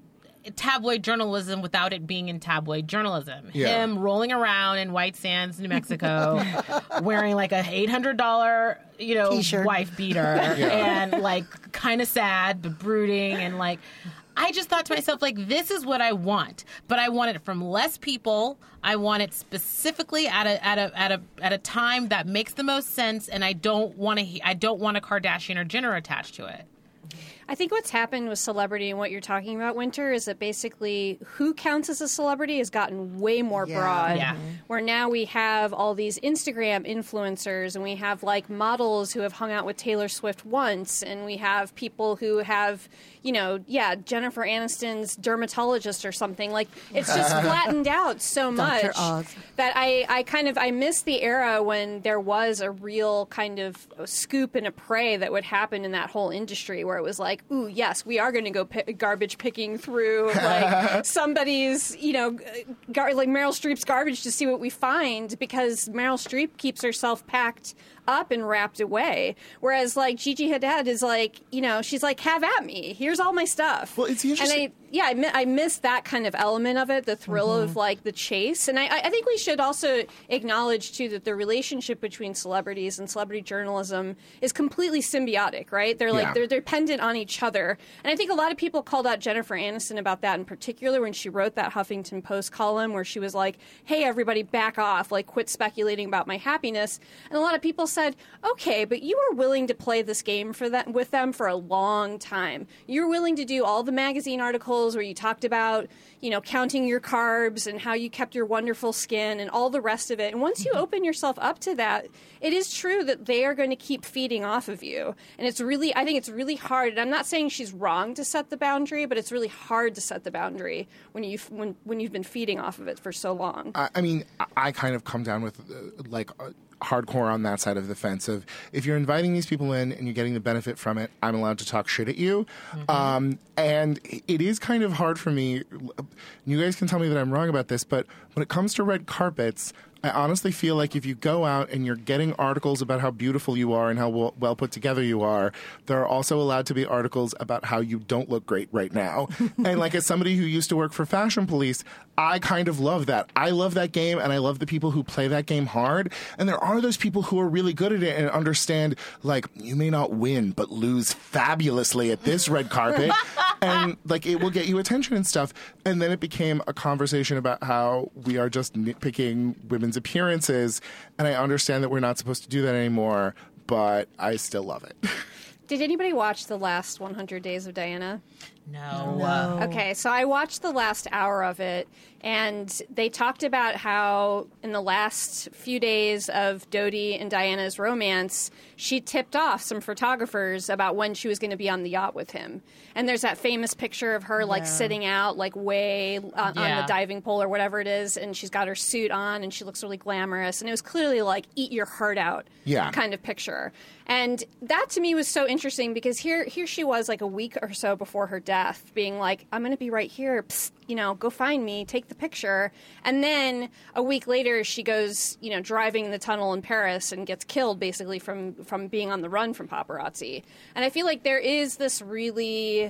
tabloid journalism without it being in tabloid journalism. Yeah. Him rolling around in White Sands, New Mexico, wearing like a eight hundred dollars, you know, T-shirt. wife beater, and like kind of sad but brooding, and like I just thought to myself, like, this is what I want, but I want it from less people. I want it specifically at a at a at a at a time that makes the most sense, and I don't want to I don't want a Kardashian or Jenner attached to it. I think what's happened with celebrity and what you're talking about, Winter, is that basically who counts as a celebrity has gotten way more Yeah. broad. Yeah. Where now we have all these Instagram influencers, and we have like models who have hung out with Taylor Swift once, and we have people who have, you know, yeah, Jennifer Aniston's dermatologist or something. Like, it's just flattened out so much Doctor Oz. that I, I kind of I miss the era when there was a real kind of scoop and a prey that would happen in that whole industry, where it was like, ooh, yes, we are going to go pi- garbage picking through like somebody's, you know, gar- like Meryl Streep's garbage to see what we find, because Meryl Streep keeps herself packed up and wrapped away. Whereas like Gigi Hadid is like, you know, she's like, have at me. Here's all my stuff. Well, it's interesting. And I, yeah, I, mi- I miss that kind of element of it, the thrill Mm-hmm. of like the chase. And I, I think we should also acknowledge too that the relationship between celebrities and celebrity journalism is completely symbiotic, right? They're like, Yeah. they're dependent on each other. And I think a lot of people called out Jennifer Aniston about that in particular when she wrote that Huffington Post column where she was like, hey, everybody back off, like quit speculating about my happiness. And a lot of people said, okay, but you were willing to play this game for that with them for a long time. You're willing to do all the magazine articles where you talked about, you know, counting your carbs and how you kept your wonderful skin and all the rest of it. And once you open yourself up to that, it is true that they are going to keep feeding off of you. And it's really, I think it's really hard. And I'm not saying she's wrong to set the boundary, but it's really hard to set the boundary when you've, when, when you've been feeding off of it for so long. I, I mean, I- I kind of come down with uh, like uh, hardcore on that side of the fence of if you're inviting these people in and you're getting the benefit from it, I'm allowed to talk shit at you. Mm-hmm. Um, and it is kind of hard for me. You guys can tell me that I'm wrong about this, but when it comes to red carpets, I honestly feel like if you go out and you're getting articles about how beautiful you are and how well, well put together you are, there are also allowed to be articles about how you don't look great right now. And like as somebody who used to work for Fashion Police, I kind of love that. I love that game, and I love the people who play that game hard. And there are those people who are really good at it and understand, like, you may not win, but lose fabulously at this red carpet. And like it will get you attention and stuff. And then it became a conversation about how we are just nitpicking women's appearances. And I understand that we're not supposed to do that anymore, but I still love it. Did anybody watch the last one hundred Days of Diana? No. No. Okay, so I watched the last hour of it, and they talked about how in the last few days of Dodie and Diana's romance, she tipped off some photographers about when she was going to be on the yacht with him. And there's that famous picture of her like sitting out like way on, on Yeah. the diving pole or whatever it is, and she's got her suit on and she looks really glamorous, and it was clearly like eat your heart out Yeah. kind of picture. And that to me was so interesting because here here she was like a week or so before her death being like, I'm going to be right here. Psst, you know, go find me, take the picture. And then a week later she goes, you know, driving in the tunnel in Paris and gets killed basically from, from being on the run from paparazzi. And I feel like there is this really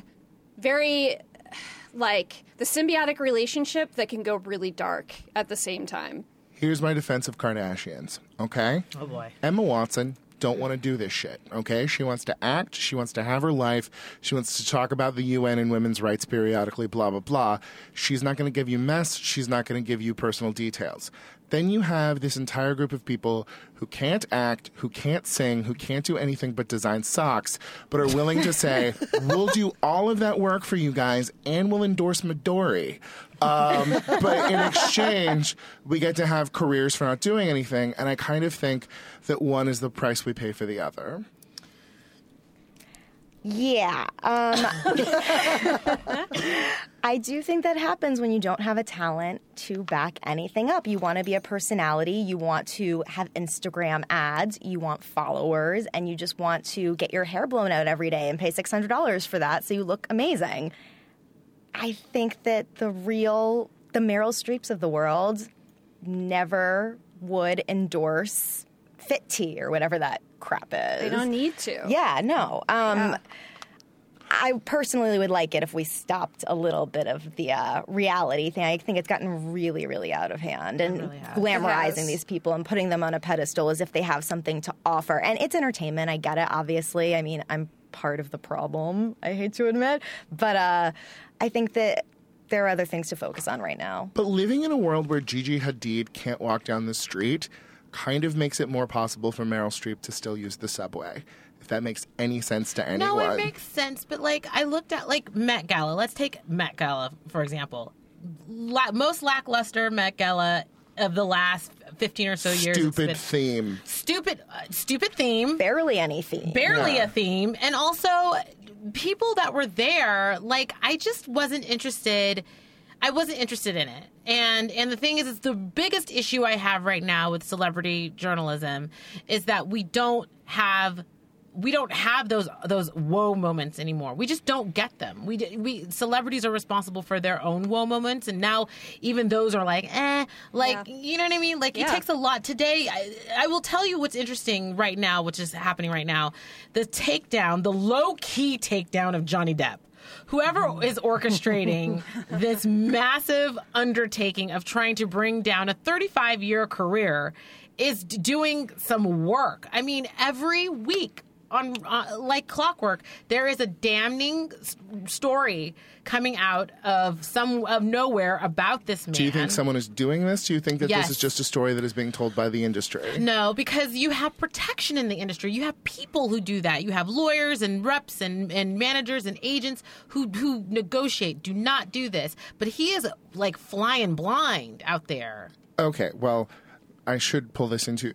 very like the symbiotic relationship that can go really dark at the same time. Here's my defense of Kardashians, okay? Oh, boy. Emma Watson don't want to do this shit, okay? She wants to act. She wants to have her life. She wants to talk about the U N and women's rights periodically, blah, blah, blah. She's not going to give you mess. She's not going to give you personal details. Then you have this entire group of people who can't act, who can't sing, who can't do anything but design socks, but are willing to say, we'll do all of that work for you guys and we'll endorse Midori. Um, but in exchange, we get to have careers for not doing anything. And I kind of think that one is the price we pay for the other. Yeah. Um, I do think that happens when you don't have a talent to back anything up. You want to be a personality. You want to have Instagram ads. You want followers. And you just want to get your hair blown out every day and pay six hundred dollars for that so you look amazing. I think that the real, the Meryl Streeps of the world never would endorse Fit Tea or whatever that crap is. They don't need to. Yeah, no. Um, Yeah. I personally would like it if we stopped a little bit of the uh, reality thing. I think it's gotten really, really out of hand and really has. glamorizing It has. these people and putting them on a pedestal as if they have something to offer. And it's entertainment. I get it, obviously. I mean, I'm part of the problem, I hate to admit. But uh, I think that there are other things to focus on right now. But living in a world where Gigi Hadid can't walk down the street kind of makes it more possible for Meryl Streep to still use the subway. If that makes any sense to anyone. No, it makes sense. But like, I looked at like Met Gala. Let's take Met Gala for example. La- most lackluster Met Gala of the last fifteen or so years. It's Stupid been- theme. Stupid, uh, stupid theme. Barely anything. Barely Yeah. a theme, and also people that were there. Like, I just wasn't interested. I wasn't interested in it. And and the thing is, it's the biggest issue I have right now with celebrity journalism is that we don't have. We don't have those those whoa moments anymore. We just don't get them. We we celebrities are responsible for their own whoa moments, and now even those are like, eh, like Yeah. you know what I mean? Like Yeah. it takes a lot today. I, I will tell you what's interesting right now, which is happening right now: the takedown, the low key takedown of Johnny Depp. Whoever is orchestrating this massive undertaking of trying to bring down a thirty-five year career is d- doing some work. I mean, every week. On uh, like clockwork, there is a damning s- story coming out of some of nowhere about this man. Do you think someone is doing this? Do you think that Yes. this is just a story that is being told by the industry? No, because you have protection in the industry. You have people who do that. You have lawyers and reps and, and managers and agents who who negotiate. Do not do this. But he is like flying blind out there. Okay, well, I should pull this into.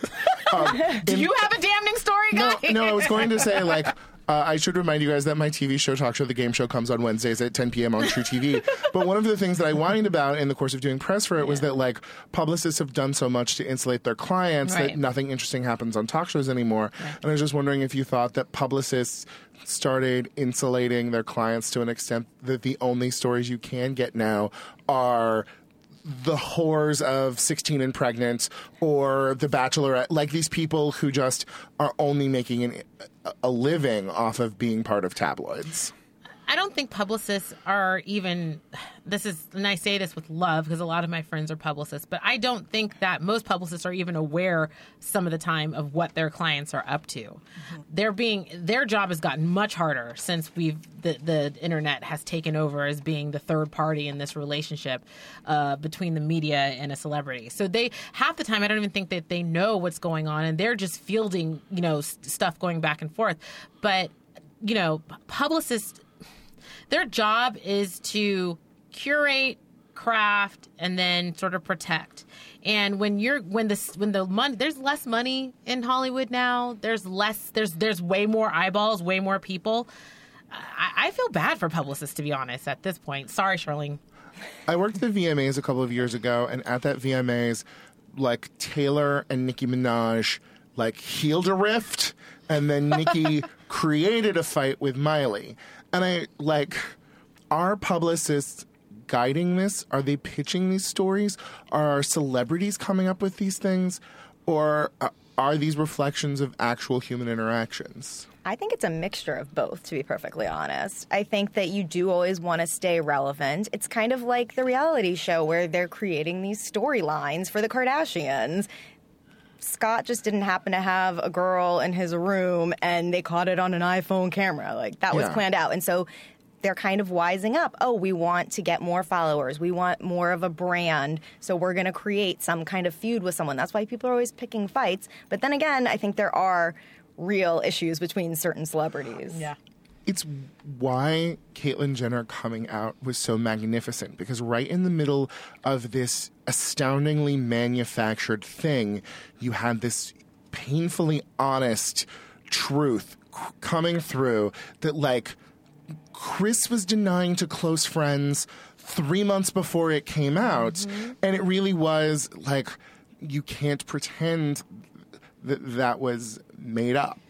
Do you have a damning story, No, guy? no, I was going to say, like, uh, I should remind you guys that my T V show, Talk Show, The Game Show, comes on Wednesdays at ten p.m. on True T V. But one of the things that I whined about in the course of doing press for it was that, like, publicists have done so much to insulate their clients Right. that nothing interesting happens on talk shows anymore. And I was just wondering if you thought that publicists started insulating their clients to an extent that the only stories you can get now are the whores of sixteen and Pregnant or The Bachelorette, like these people who just are only making an, a living off of being part of tabloids. I don't think publicists are even, this is, and I say this with love because a lot of my friends are publicists, but I don't think that most publicists are even aware some of the time of what their clients are up to. Mm-hmm. They're being, their job has gotten much harder since we've, the, the internet has taken over as being the third party in this relationship uh, between the media and a celebrity. So they, half the time, I don't even think that they know what's going on and they're just fielding, you know, st- stuff going back and forth. But, you know, publicists, their job is to curate, craft, and then sort of protect. And when you're when the when the money, there's less money in Hollywood now. There's less. There's there's way more eyeballs, way more people. I, I feel bad for publicists, to be honest. At this point, sorry, Charlene. I worked at the V M As a couple of years ago, and at that V M As, like Taylor and Nicki Minaj, like healed a rift, and then Nicki created a fight with Miley. And I, like, are publicists guiding this? Are they pitching these stories? Are celebrities coming up with these things? Or uh, are these reflections of actual human interactions? I think it's a mixture of both, to be perfectly honest. I think that you do always want to stay relevant. It's kind of like the reality show where they're creating these storylines for the Kardashians. Scott just didn't happen to have a girl in his room and they caught it on an iPhone camera. Like, that was Yeah. planned out. And so they're kind of wising up. Oh, we want to get more followers. We want more of a brand. So we're going to create some kind of feud with someone. That's why people are always picking fights. But then again, I think there are real issues between certain celebrities. Yeah. It's why Caitlyn Jenner coming out was so magnificent, because right in the middle of this astoundingly manufactured thing, you had this painfully honest truth c- coming through that, like, Chris was denying to close friends three months before it came out, mm-hmm. and it really was like, you can't pretend that that was made up.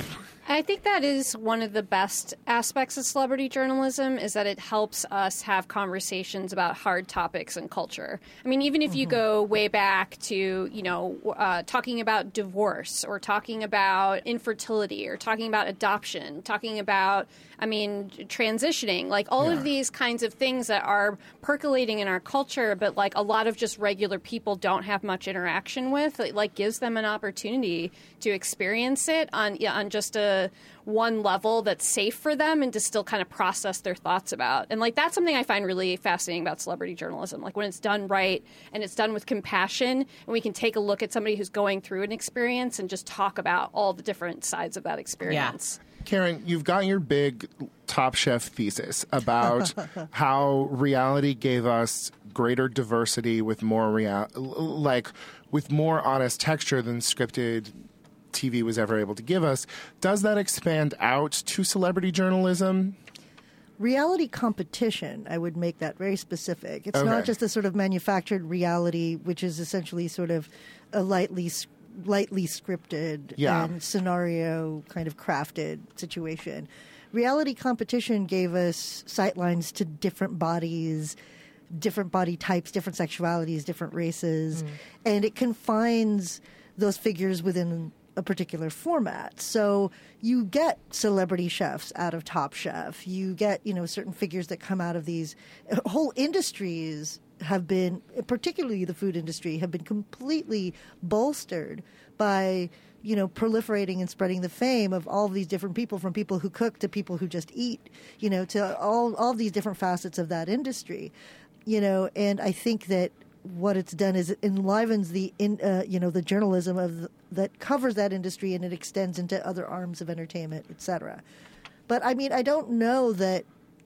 I think that is one of the best aspects of celebrity journalism is that it helps us have conversations about hard topics and culture. I mean, even if you Mm-hmm. go way back to, you know, uh, talking about divorce or talking about infertility or talking about adoption, talking about, I mean, transitioning, like all Yeah. of these kinds of things that are percolating in our culture, but like a lot of just regular people don't have much interaction with, it like gives them an opportunity to experience it on, yeah, on just a one level that's safe for them and to still kind of process their thoughts about. And like that's something I find really fascinating about celebrity journalism. Like when it's done right and it's done with compassion and we can take a look at somebody who's going through an experience and just talk about all the different sides of that experience. Karen, you've got your big Top Chef thesis about how reality gave us greater diversity with more real, like with more honest texture than scripted T V was ever able to give us. Does that expand out to celebrity journalism? Reality competition, I would make that very specific. It's Okay. not just a sort of manufactured reality, which is essentially sort of a lightly lightly scripted Yeah. and scenario kind of crafted situation. Reality competition gave us sightlines to different bodies, different body types, different sexualities, different races, and it confines those figures within a particular format. So you get celebrity chefs out of Top Chef. You get, you know, certain figures that come out of these whole industries have been, particularly the food industry, have been completely bolstered by, you know, proliferating and spreading the fame of all of these different people, from people who cook to people who just eat, you know, to all all these different facets of that industry, you know. And I think that what it's done is it enlivens the in, uh, you know, the journalism of the, that covers that industry, and it extends into other arms of entertainment, et cetera. But I mean, I don't know that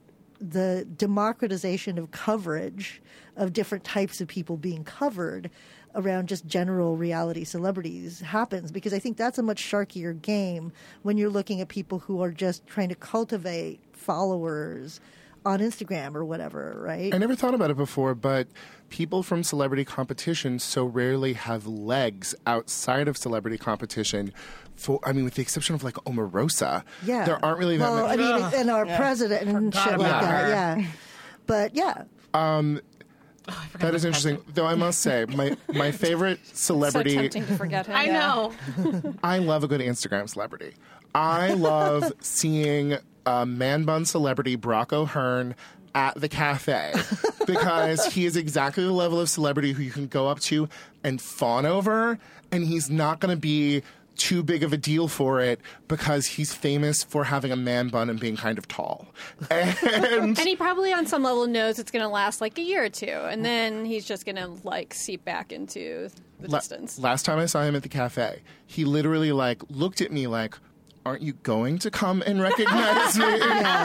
the democratization of coverage of different types of people being covered around just general reality celebrities happens, because I think that's a much sharkier game when you're looking at people who are just trying to cultivate followers on Instagram or whatever, right? I never thought about it before, but people from celebrity competition so rarely have legs outside of celebrity competition. For I mean, with the exception of like Omarosa, Yeah. there aren't really that well, many. I mean, and our president and Forgot shit like about that, her. yeah. But yeah, That is interesting, though. I must say, my my favorite So celebrity. tempting to forget him. I Yeah. know. I love a good Instagram celebrity. I love seeing a man bun celebrity Brock O'Hearn at the cafe because he is exactly the level of celebrity who you can go up to and fawn over, and he's not going to be too big of a deal for it because he's famous for having a man bun and being kind of tall. And And he probably on some level knows it's going to last like a year or two, and then he's just going to like seep back into the La- distance. last time I saw him at the cafe, he literally like looked at me like, "Aren't you going to come and recognize me?"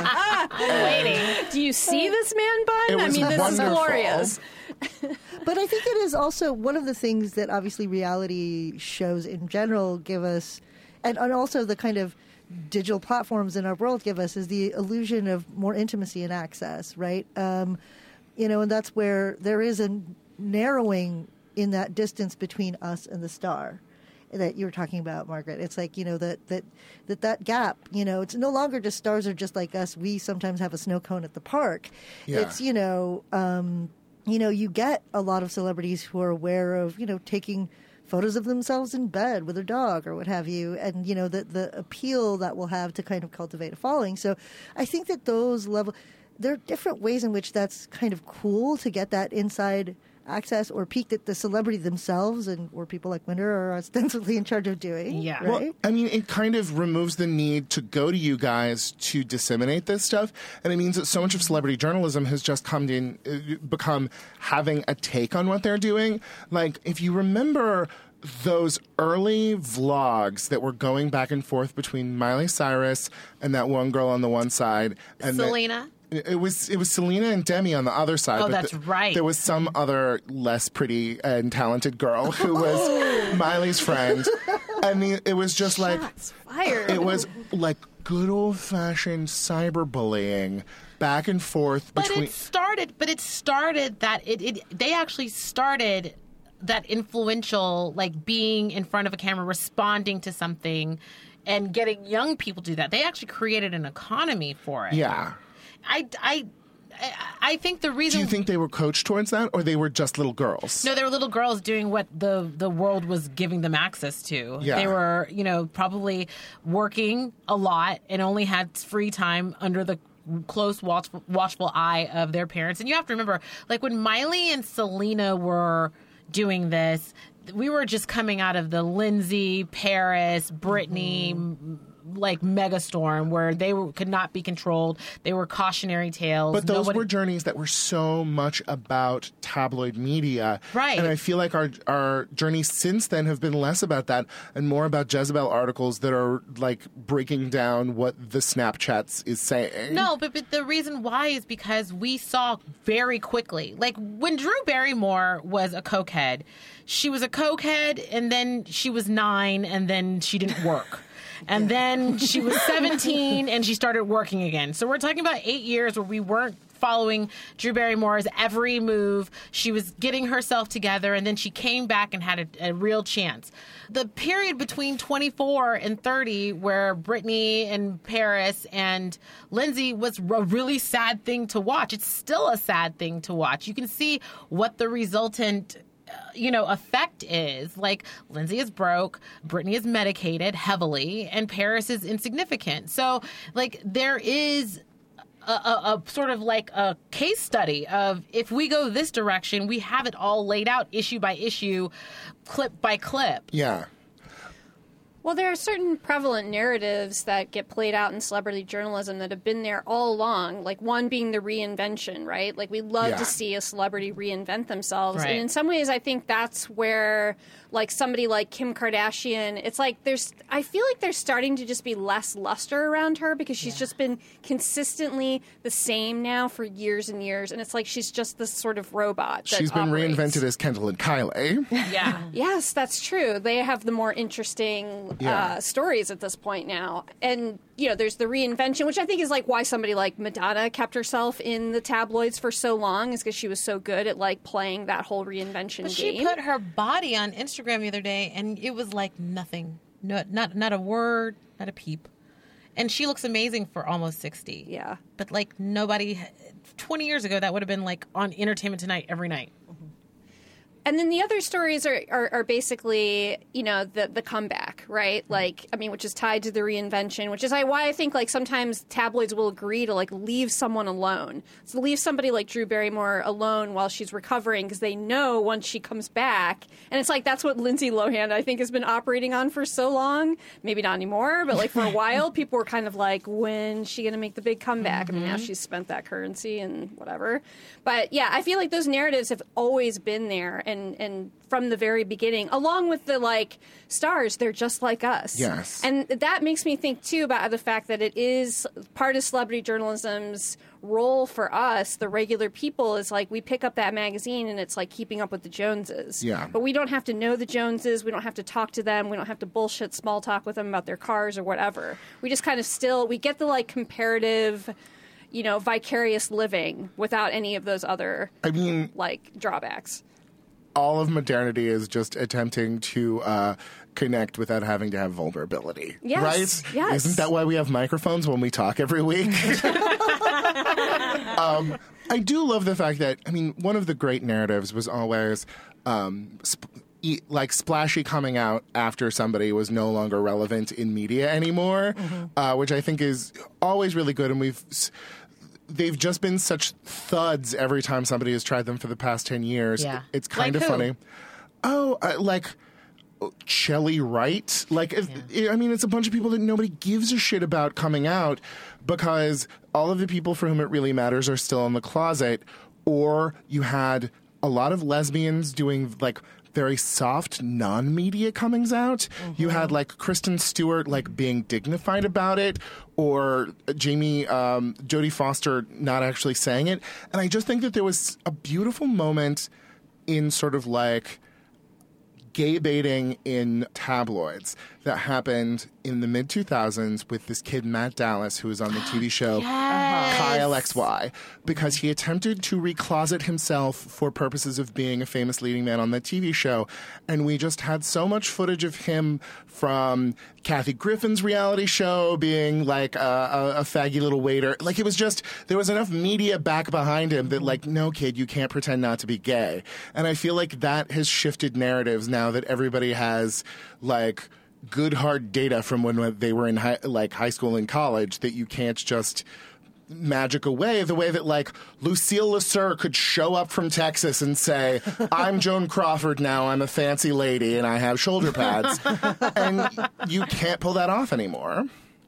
Waiting. Do you see this man bun? It I was mean, this wonderful. is glorious. but I think it is also one of the things that obviously reality shows in general give us, and, and also the kind of digital platforms in our world give us, is the illusion of more intimacy and access, right? Um, you know, and that's where there is a narrowing in that distance between us and the star that you were talking about, Margaret. It's like, you know, that that that that gap, you know, it's no longer just stars are just like us. We sometimes have a snow cone at the park. Yeah. It's, you know, um, you know, you get a lot of celebrities who are aware of, you know, taking photos of themselves in bed with their dog or what have you, and, you know, the, the appeal that will have to kind of cultivate a following. So I think that those level, there are different ways in which that's kind of cool to get that inside access or peek that the celebrity themselves and or people like Winter are ostensibly in charge of doing. Yeah. Right? Well, I mean, it kind of removes the need to go to you guys to disseminate this stuff, and it means that so much of celebrity journalism has just come in, uh, become having a take on what they're doing. Like, if you remember those early vlogs that were going back and forth between Miley Cyrus and that one girl on the one side, and the- Selena. It was it was Selena and Demi on the other side. Oh, but that's th- right. There was some other less pretty and talented girl who was Miley's friend, and the, it was just like Shots fired. it was like good old fashioned cyberbullying back and forth But between. it started. But it started that it, it. They actually started that influential, like being in front of a camera, responding to something and getting young people to do that. They actually created an economy for it. Yeah. I, I, I think the reason... Do you think they were coached towards that, or they were just little girls? No, they were little girls doing what the, the world was giving them access to. Yeah. They were, you know, probably working a lot and only had free time under the close watchful, watchful eye of their parents. And you have to remember, like, when Miley and Selena were doing this, we were just coming out of the Lindsay, Paris, Britney... Mm-hmm. like megastorm where they were, could not be controlled. They were cautionary tales. But those Nobody... were journeys that were so much about tabloid media. Right. And I feel like our our journeys since then have been less about that and more about Jezebel articles that are like breaking down what the Snapchats is saying. No, but, but the reason why is because we saw very quickly. Like when Drew Barrymore was a cokehead, she was a cokehead and then she was nine and then she didn't work. And then she was seventeen and she started working again. So we're talking about eight years where we weren't following Drew Barrymore's every move. She was getting herself together and then she came back and had a, a real chance. The period between twenty-four and thirty where Britney and Paris and Lindsay was a really sad thing to watch. It's still a sad thing to watch. You can see what the resultant you know, effect is. Like, Lindsay is broke, Britney is medicated heavily, and Paris is insignificant. So, like, there is a, a, a sort of like a case study of if we go this direction, we have it all laid out issue by issue, clip by clip. Yeah. Well, there are certain prevalent narratives that get played out in celebrity journalism that have been there all along, like one being the reinvention, right? Like, we love Yeah. to see a celebrity reinvent themselves. Right. And in some ways, I think that's where, like, somebody like Kim Kardashian, it's like there's, I feel like there's starting to just be less luster around her because she's just been consistently the same now for years and years. And it's like she's just this sort of robot that She's been operates. reinvented as Kendall and Kylie. Yeah. Yes, that's true. They have the more interesting Yeah. uh, stories at this point now. And, you know, there's the reinvention, which I think is like why somebody like Madonna kept herself in the tabloids for so long, is because she was so good at like playing that whole reinvention But game. she put her body on Instagram the other day, and it was like nothing. No, not not a word, not a peep. And she looks amazing for almost sixty. Yeah. But like nobody, twenty years ago, that would have been like on Entertainment Tonight every night. And then the other stories are, are, are basically, you know, the the comeback, right? Like, I mean, which is tied to the reinvention, which is why I think, like, sometimes tabloids will agree to, like, leave someone alone. So leave somebody like Drew Barrymore alone while she's recovering because they know once she comes back. And it's like, that's what Lindsay Lohan, I think, has been operating on for so long. Maybe not anymore, but, like, for a while, people were kind of like, when's she going to make the big comeback? Mm-hmm. I mean, now she's spent that currency and whatever. But, yeah, I feel like those narratives have always been there. And, and from the very beginning, along with the, like, stars, they're just like us. Yes. And that makes me think, too, about the fact that it is part of celebrity journalism's role for us, the regular people, is like we pick up that magazine and it's like keeping up with the Joneses. Yeah. But we don't have to know the Joneses. We don't have to talk to them. We don't have to bullshit small talk with them about their cars or whatever. We just kind of still, we get the, like, comparative, you know, vicarious living without any of those other, I mean, like, drawbacks. all of modernity is just attempting to uh, connect without having to have vulnerability. Yes, right? yes. Isn't that why we have microphones when we talk every week? um, I do love the fact that, I mean, one of the great narratives was always um, sp- e- like splashy coming out after somebody was no longer relevant in media anymore, mm-hmm. uh, which I think is always really good. And we've... S- They've just been such thuds every time somebody has tried them for the past ten years. Yeah. It's kind Like of who? funny. Oh, uh, like Shelley Wright. Like, if, I mean, it's a bunch of people that nobody gives a shit about coming out because all of the people for whom it really matters are still in the closet. Or you had a lot of lesbians doing, like, very soft non-media comings out. Mm-hmm. You had, like, Kristen Stewart, like, being dignified about it, or Jamie, um, Jodie Foster not actually saying it. And I just think that there was a beautiful moment in sort of, like, gay baiting in tabloids that happened in the mid two thousands with this kid, Matt Dallas, who was on the T V show Yes. Kyle X Y, because he attempted to recloset himself for purposes of being a famous leading man on that T V show. And we just had so much footage of him from Kathy Griffin's reality show being like a, a, a faggy little waiter. Like, it was just, there was enough media back behind him that, like, no, kid, you can't pretend not to be gay. And I feel like that has shifted narratives now that everybody has, like, good hard data from when they were in high, like high school and college, that you can't just magic away the way that, like, Lucille Lasser could show up from Texas and say, I'm Joan Crawford now, I'm a fancy lady and I have shoulder pads. And you can't pull that off anymore.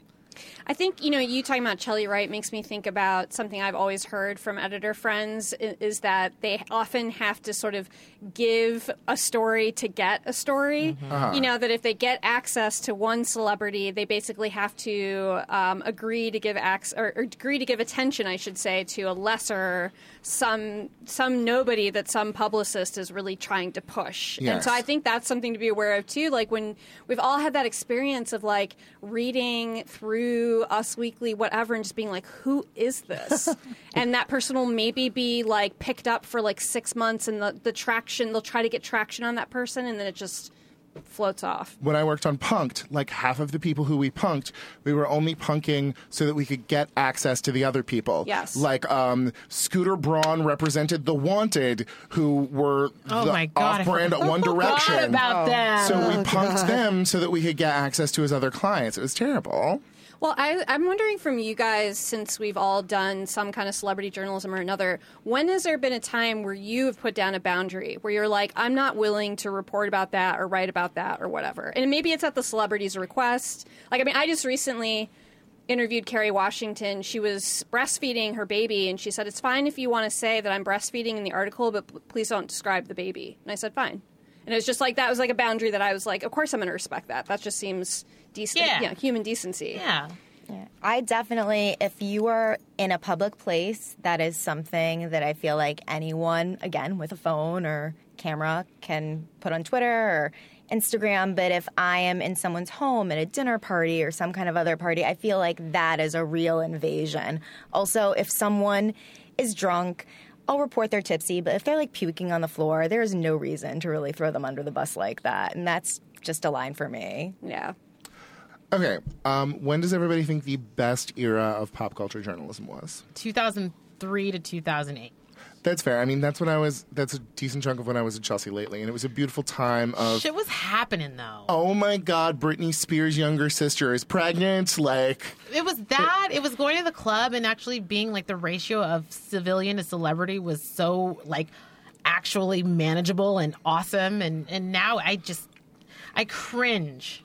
I think, you know, you talking about Chely Wright makes me think about something I've always heard from editor friends is, is that they often have to sort of give a story to get a story. Mm-hmm. Uh-huh. You know, that if they get access to one celebrity, they basically have to um, agree to give ac- or, or agree to give attention, I should say, to a lesser, some some nobody that some publicist is really trying to push. Yes. And so I think that's something to be aware of, too. Like, when we've all had that experience of, like, reading through Us Weekly, whatever, and just being like, who is this? And that person will maybe be, like, picked up for, like, six months, and the, the traction, they'll try to get traction on that person, and then it just floats off. When I worked on Punked, like, half of the people who we punked, we were only punking so that we could get access to the other people. Yes. Like, um, Scooter Braun represented The Wanted, who were Oh the my God, off-brand at One Direction. Forgot about them. So we Oh, punked God. them so that we could get access to his other clients. It was terrible. Well, I, I'm wondering from you guys, since we've all done some kind of celebrity journalism or another, when has there been a time where you have put down a boundary where you're like, I'm not willing to report about that or write about that or whatever? And maybe it's at the celebrity's request. Like, I mean, I just recently interviewed Kerry Washington. She was breastfeeding her baby, and she said, it's fine if you want to say that I'm breastfeeding in the article, but p- please don't describe the baby. And I said, fine. And it was just like, that was like a boundary that I was like, of course I'm going to respect that. That just seems decent, Yeah. you know, human decency. Yeah. Yeah. I definitely, if you are in a public place, that is something that I feel like anyone, again, with a phone or camera can put on Twitter or Instagram. But if I am in someone's home at a dinner party or some kind of other party, I feel like that is a real invasion. Also, if someone is drunk, I'll report they're tipsy, but if they're like puking on the floor, there is no reason to really throw them under the bus like that. And that's just a line for me. Yeah. Okay, um, when does everybody think the best era of pop culture journalism was? two thousand three to two thousand eight. That's fair. I mean, that's when I was, that's a decent chunk of when I was at Chelsea lately, and it was a beautiful time of, Shit was happening, though. oh my God, Britney Spears' younger sister is pregnant, like... It was that. It was going to the club and actually being like the ratio of civilian to celebrity was so like actually manageable and awesome. And, and now I just, I cringe.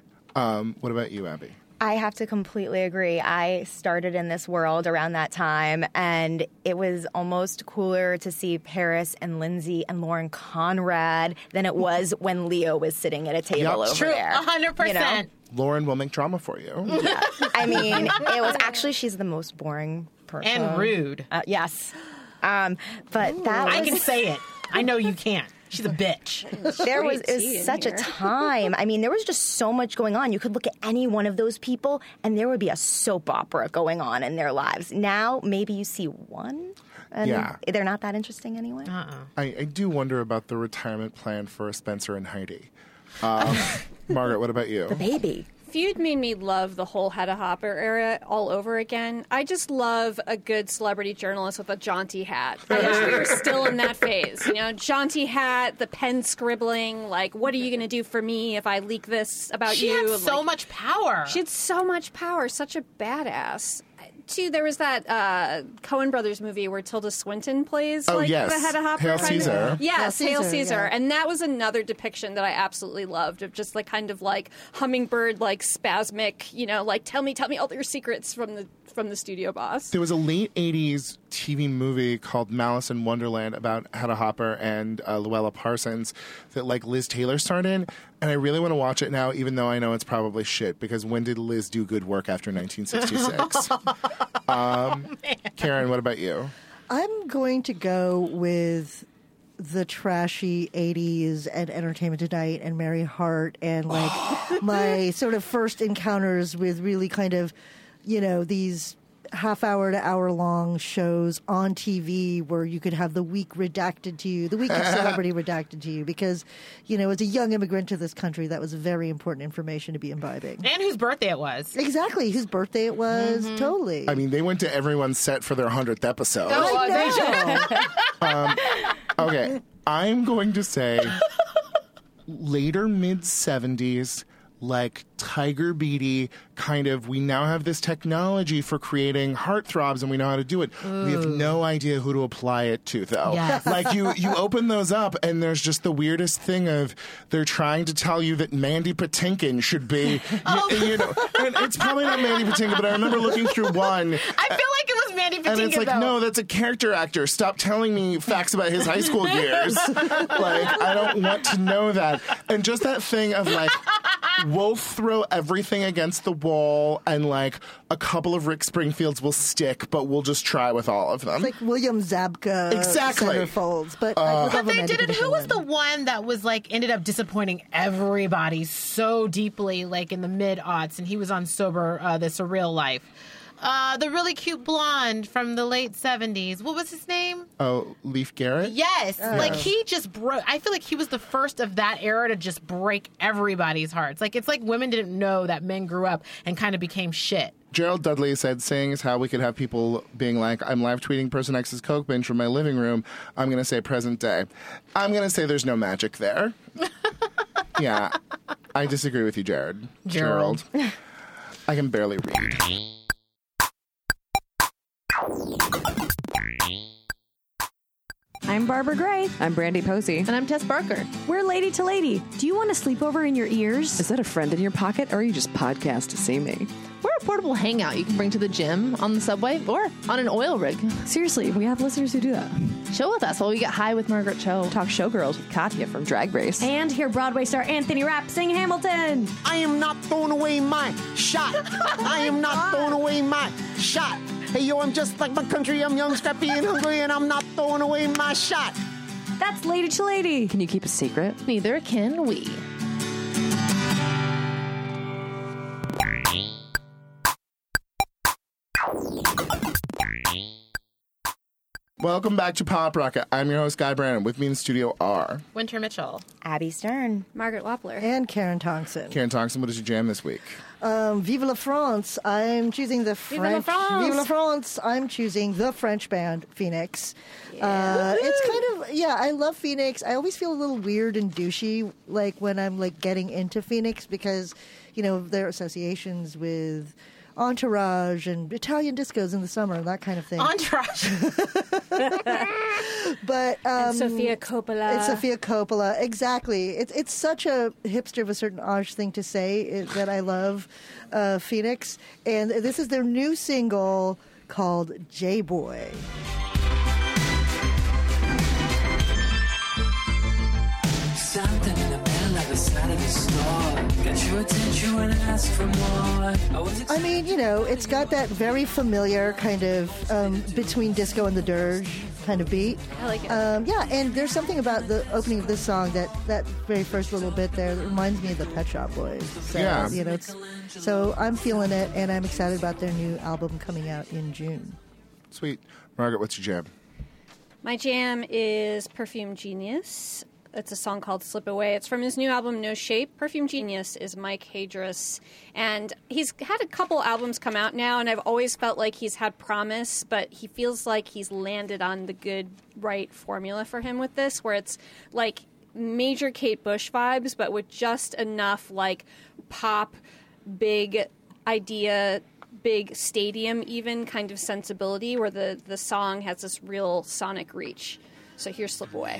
Um, what about you, Abby? I have to completely agree. I started in this world around that time, and it was almost cooler to see Paris and Lindsay and Lauren Conrad than it was when Leo was sitting at a table Yep. over True, there. one hundred percent. You know? Lauren will make drama for you. Yeah. I mean, it was actually, she's the most boring person. And rude. Uh, yes. Um, but that I was... can say it. I know you can't. She's a bitch. There was, Straight it tea in was such here. a time. I mean, there was just so much going on. You could look at any one of those people, and there would be a soap opera going on in their lives. Now, maybe you see one, and Yeah. they're not that interesting anyway. Uh-uh. I, I do wonder about the retirement plan for Spencer and Heidi. Um, Margaret, what about you? The baby. Feud made me love the whole Hedda Hopper era all over again. I just love a good celebrity journalist with a jaunty hat. I wish we were still in that phase. You know, jaunty hat, the pen scribbling, like, what are you going to do for me if I leak this about She you? had And, so like, much power. She had so much power, such a badass. Too, there was that uh, Coen Brothers movie where Tilda Swinton plays Oh, like yes. the Hedda Hopper. Hail kind Caesar. Of. Yes, Hail Hail Caesar, Caesar. yeah. And that was another depiction that I absolutely loved of just like kind of like hummingbird, like spasmic, you know, like tell me, tell me all your secrets from the from the studio boss. There was a late eighties T V movie called Malice in Wonderland about Hedda Hopper and uh, Luella Parsons that, like, Liz Taylor starred in, and I really want to watch it now, even though I know it's probably shit, because when did Liz do good work after nineteen sixty-six? um, Karen, what about you? I'm going to go with the trashy eighties and Entertainment Tonight and Mary Hart and like my sort of first encounters with really kind of, you know, these half hour to hour long shows on T V where you could have the week redacted to you, the week of celebrity redacted to you, because, you know, as a young immigrant to this country, that was very important information to be imbibing. And whose birthday it was. Exactly, whose birthday it was. Mm-hmm. Totally. I mean, they went to everyone's set for their hundredth episode. Oh, I know. um, okay, I'm going to say later mid seventies, like Tiger Beatty kind of, we now have this technology for creating heartthrobs and we know how to do it. Ooh. We have no idea who to apply it to, though. Yes. Like you, you open those up and there's just the weirdest thing of they're trying to tell you that Mandy Patinkin should be, oh. you, you know, and it's probably not Mandy Patinkin, but I remember looking through one. I feel like it was Mandy Patinkin, and it's like, though. no, that's a character actor. Stop telling me facts about his high school years. Like, I don't want to know that. And just that thing of like, we'll throw everything against the wall and like a couple of Rick Springfields will stick, but we'll just try with all of them. It's like William Zabka exactly. centerfolds. But, uh, but they did it. Who was one. the one that was like ended up disappointing everybody so deeply, like in the mid-aughts, and he was on Sober, uh, The Surreal Life. Uh, the really cute blonde from the late seventies. What was his name? Oh, Leif Garrett? Yes. Oh. Like, he just broke... I feel like he was the first of that era to just break everybody's hearts. Like, it's like women didn't know that men grew up and kind of became shit. Gerald Dudley said, saying is how we could have people being like, I'm live tweeting Person X's Coke binge from my living room. I'm going to say present day. I'm going to say there's no magic there. Yeah. I disagree with you, Jared. Gerald. Gerald. I can barely read. I'm Barbara Gray. I'm Brandy Posey. And I'm Tess Barker. We're Lady to Lady. Do you want a sleepover in your ears? Is that a friend in your pocket, or are you just podcast to see me? We're a portable hangout you can bring to the gym, on the subway, or on an oil rig. Seriously, we have listeners who do that. Chill with us while we get high with Margaret Cho. Talk showgirls with Katya from Drag Race. And hear Broadway star Anthony Rapp sing Hamilton. I am not throwing away my shot. I am not throwing away my shot. Hey, yo, I'm just like my country. I'm young, scrappy, and hungry, and I'm not throwing away my shot. That's Lady to Lady. Can you keep a secret? Neither can we. Welcome back to Pop Rocket. I'm your host, Guy Brannon. With me in the studio are... Winter Mitchell. Abby Stern. Margaret Wappler. And Karen Thompson. Karen Thompson, what is your jam this week? Um, Vive la France. I'm choosing the Vive French. la France. Vive la France. I'm choosing the French band Phoenix. Yeah. Uh, it's kind of, yeah, I love Phoenix. I always feel a little weird and douchey, like when I'm like getting into Phoenix, because, you know, their associations with Entourage and Italian discos in the summer and that kind of thing. Entourage. But um, and Sofia Coppola. It's Sofia Coppola, exactly. It's it's such a hipster of a certain age thing to say it, that I love uh, Phoenix, and this is their new single called J-Boy. Something in the middle of the side of the store. Got your attention when I ask for more. I mean, you know, it's got that very familiar kind of um, between disco and the dirge kind of beat. I like it. Um, yeah, and there's something about the opening of this song, that, that very first little bit there, that reminds me of the Pet Shop Boys. So, Yeah. You know, it's, so I'm feeling it, and I'm excited about their new album coming out in June. Sweet. Margaret, what's your jam? My jam is Perfume Genius. It's a song called Slip Away. It's from his new album, No Shape. Perfume Genius is Mike Hadris. And he's had a couple albums come out now, and I've always felt like he's had promise, but he feels like he's landed on the good, right formula for him with this, where it's like major Kate Bush vibes, but with just enough like pop, big idea, big stadium even kind of sensibility, where the, the song has this real sonic reach. So here's Slip Away.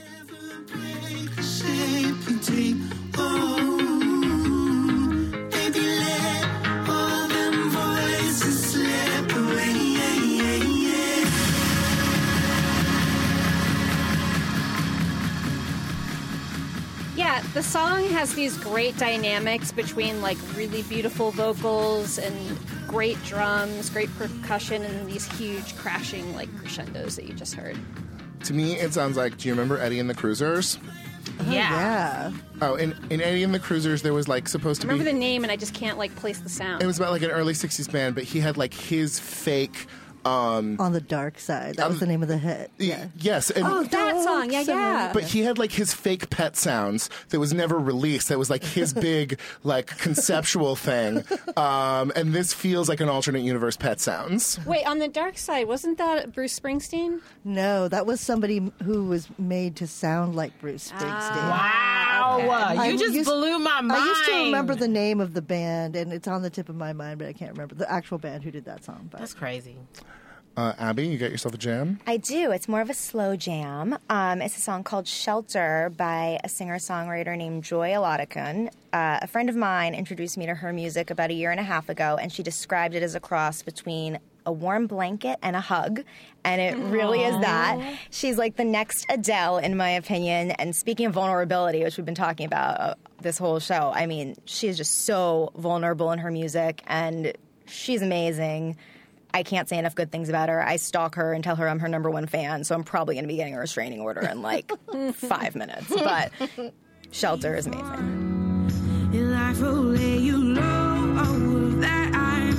Yeah, the song has these great dynamics between like really beautiful vocals and great drums, great percussion, and these huge crashing like crescendos that you just heard. To me, it sounds like, do you remember Eddie and the Cruisers? Oh, yeah. Yeah. Oh, in, in Eddie and the Cruisers, there was like supposed I to remember be. the name, and I just can't like place the sound. It was about like an early sixties band, but he had like his fake. Um, On the Dark Side. That was the name of the hit. Yeah. Yes. And, Oh, that song. Yeah, yeah. But he had like his fake pet sounds that was never released. That was like his big like conceptual thing. Um, and this feels like an alternate universe Pet Sounds. Wait, on the Dark Side, wasn't that Bruce Springsteen? No, that was somebody who was made to sound like Bruce Springsteen. Wow. You I just used- blew my mind. I used to remember the name of the band, and it's on the tip of my mind, but I can't remember the actual band who did that song. But. That's crazy. Uh, Abby, you got yourself a jam? I do. It's more of a slow jam. Um, it's a song called Shelter by a singer-songwriter named Joy Alodicon. Uh, a friend of mine introduced me to her music about a year and a half ago, and she described it as a cross between a warm blanket and a hug, and it really is that. She's like the next Adele, in my opinion, and speaking of vulnerability, which we've been talking about uh, this whole show, I mean, she is just so vulnerable in her music, and she's amazing. I can't say enough good things about her. I stalk her and tell her I'm her number one fan, so I'm probably going to be getting a restraining order in like five minutes. But Shelter is amazing. In life will lay you low, all of that I'm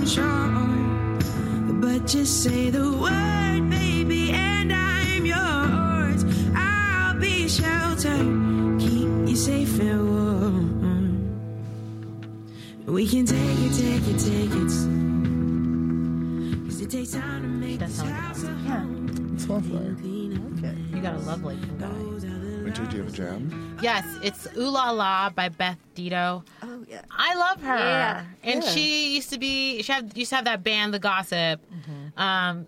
sure. But just say the word, baby, and I'm yours. I'll be shelter, keep you safe and warm. We can take it, take it, take it. It takes time to make this house a home. It's lovely. Okay. You got a lovely guy. Winter, do you have a jam? Yes, it's Ooh La La by Beth Ditto. Oh, yeah. I love her. Yeah. And Yeah. she used to be, she had, used to have that band, The Gossip. Um,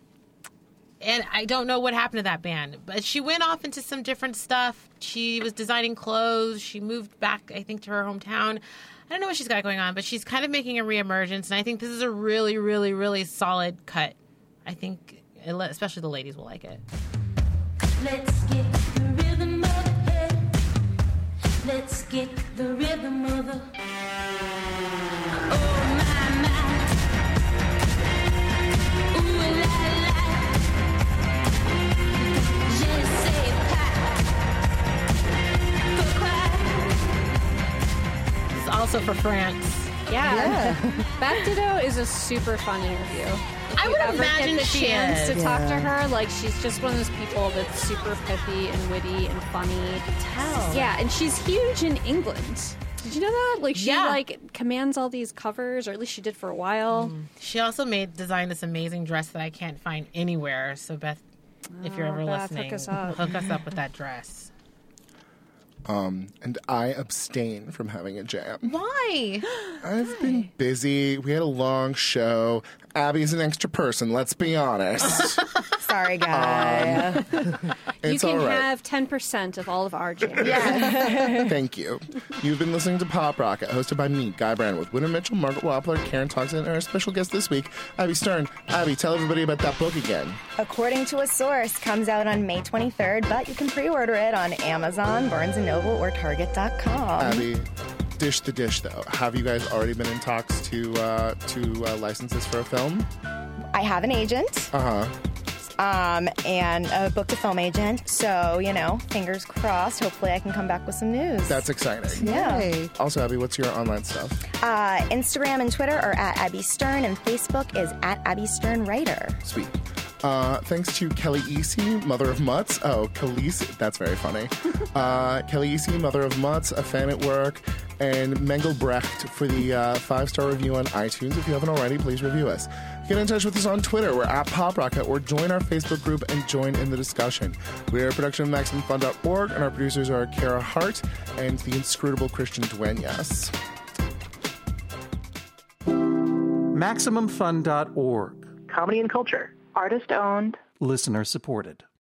and I don't know what happened to that band, but she went off into some different stuff. She was designing clothes. She moved back, I think, to her hometown. I don't know what she's got going on, but she's kind of making a reemergence, and I think this is a really, really, really solid cut. I think, especially the ladies will like it. Let's get the rhythm of the head. Let's get the rhythm of the. Oh my my. Ooh la la. Je sais pas pourquoi. It's also for France. Yeah. Beth Ditto is a super fun interview. If I you would ever imagine get the she chance is. to talk to Yeah. her, like she's just one of those people that's super pithy and witty and funny. tell. Yeah, and she's huge in England. Did you know that? Like she Yeah. like commands all these covers, or at least she did for a while. She also made designed this amazing dress that I can't find anywhere. So Beth, if you're Oh, ever Beth, listening, hook us up. hook us up with that dress. Um, and I abstain from having a jam. Why? I've been busy. We had a long show. Abby's an extra person, let's be honest. Sorry, guy. It's you can all right. have ten percent of all of our jams. Thank you. You've been listening to Pop Rocket, hosted by me, Guy Brand, with Winter Mitchell, Margaret Wappler, Karen Thompson, and our special guest this week, Abby Stern. Abby, tell everybody about that book again. According to a source, comes out on May twenty-third, but you can pre-order it on Amazon, Barnes and Noble, or Target dot com. Abby, dish the dish, though. Have you guys already been in talks to uh, to uh, license this for a film? I have an agent. Uh-huh. Um, and a booked a film agent. So, you know, fingers crossed. Hopefully I can come back with some news. That's exciting. Yeah. Yay. Also, Abby, what's your online stuff? Uh, Instagram and Twitter are at Abby Stern, and Facebook is at Abby Stern Writer. Sweet. Uh, thanks to Kelly Easy, mother of Mutts. Oh, Khaleesi, that's very funny. Uh, Kelly Easy, mother of Mutts, a fan at work, and Mengel Brecht for the uh, five-star review on iTunes. If you haven't already, please review us. Get in touch with us on Twitter. We're at Pop Rocket, or join our Facebook group and join in the discussion. We are a production of Maximum Fun dot org, and our producers are Kara Hart and the inscrutable Christian Duenas. Maximum Fun dot org. Comedy and culture. Artist owned. Listener supported.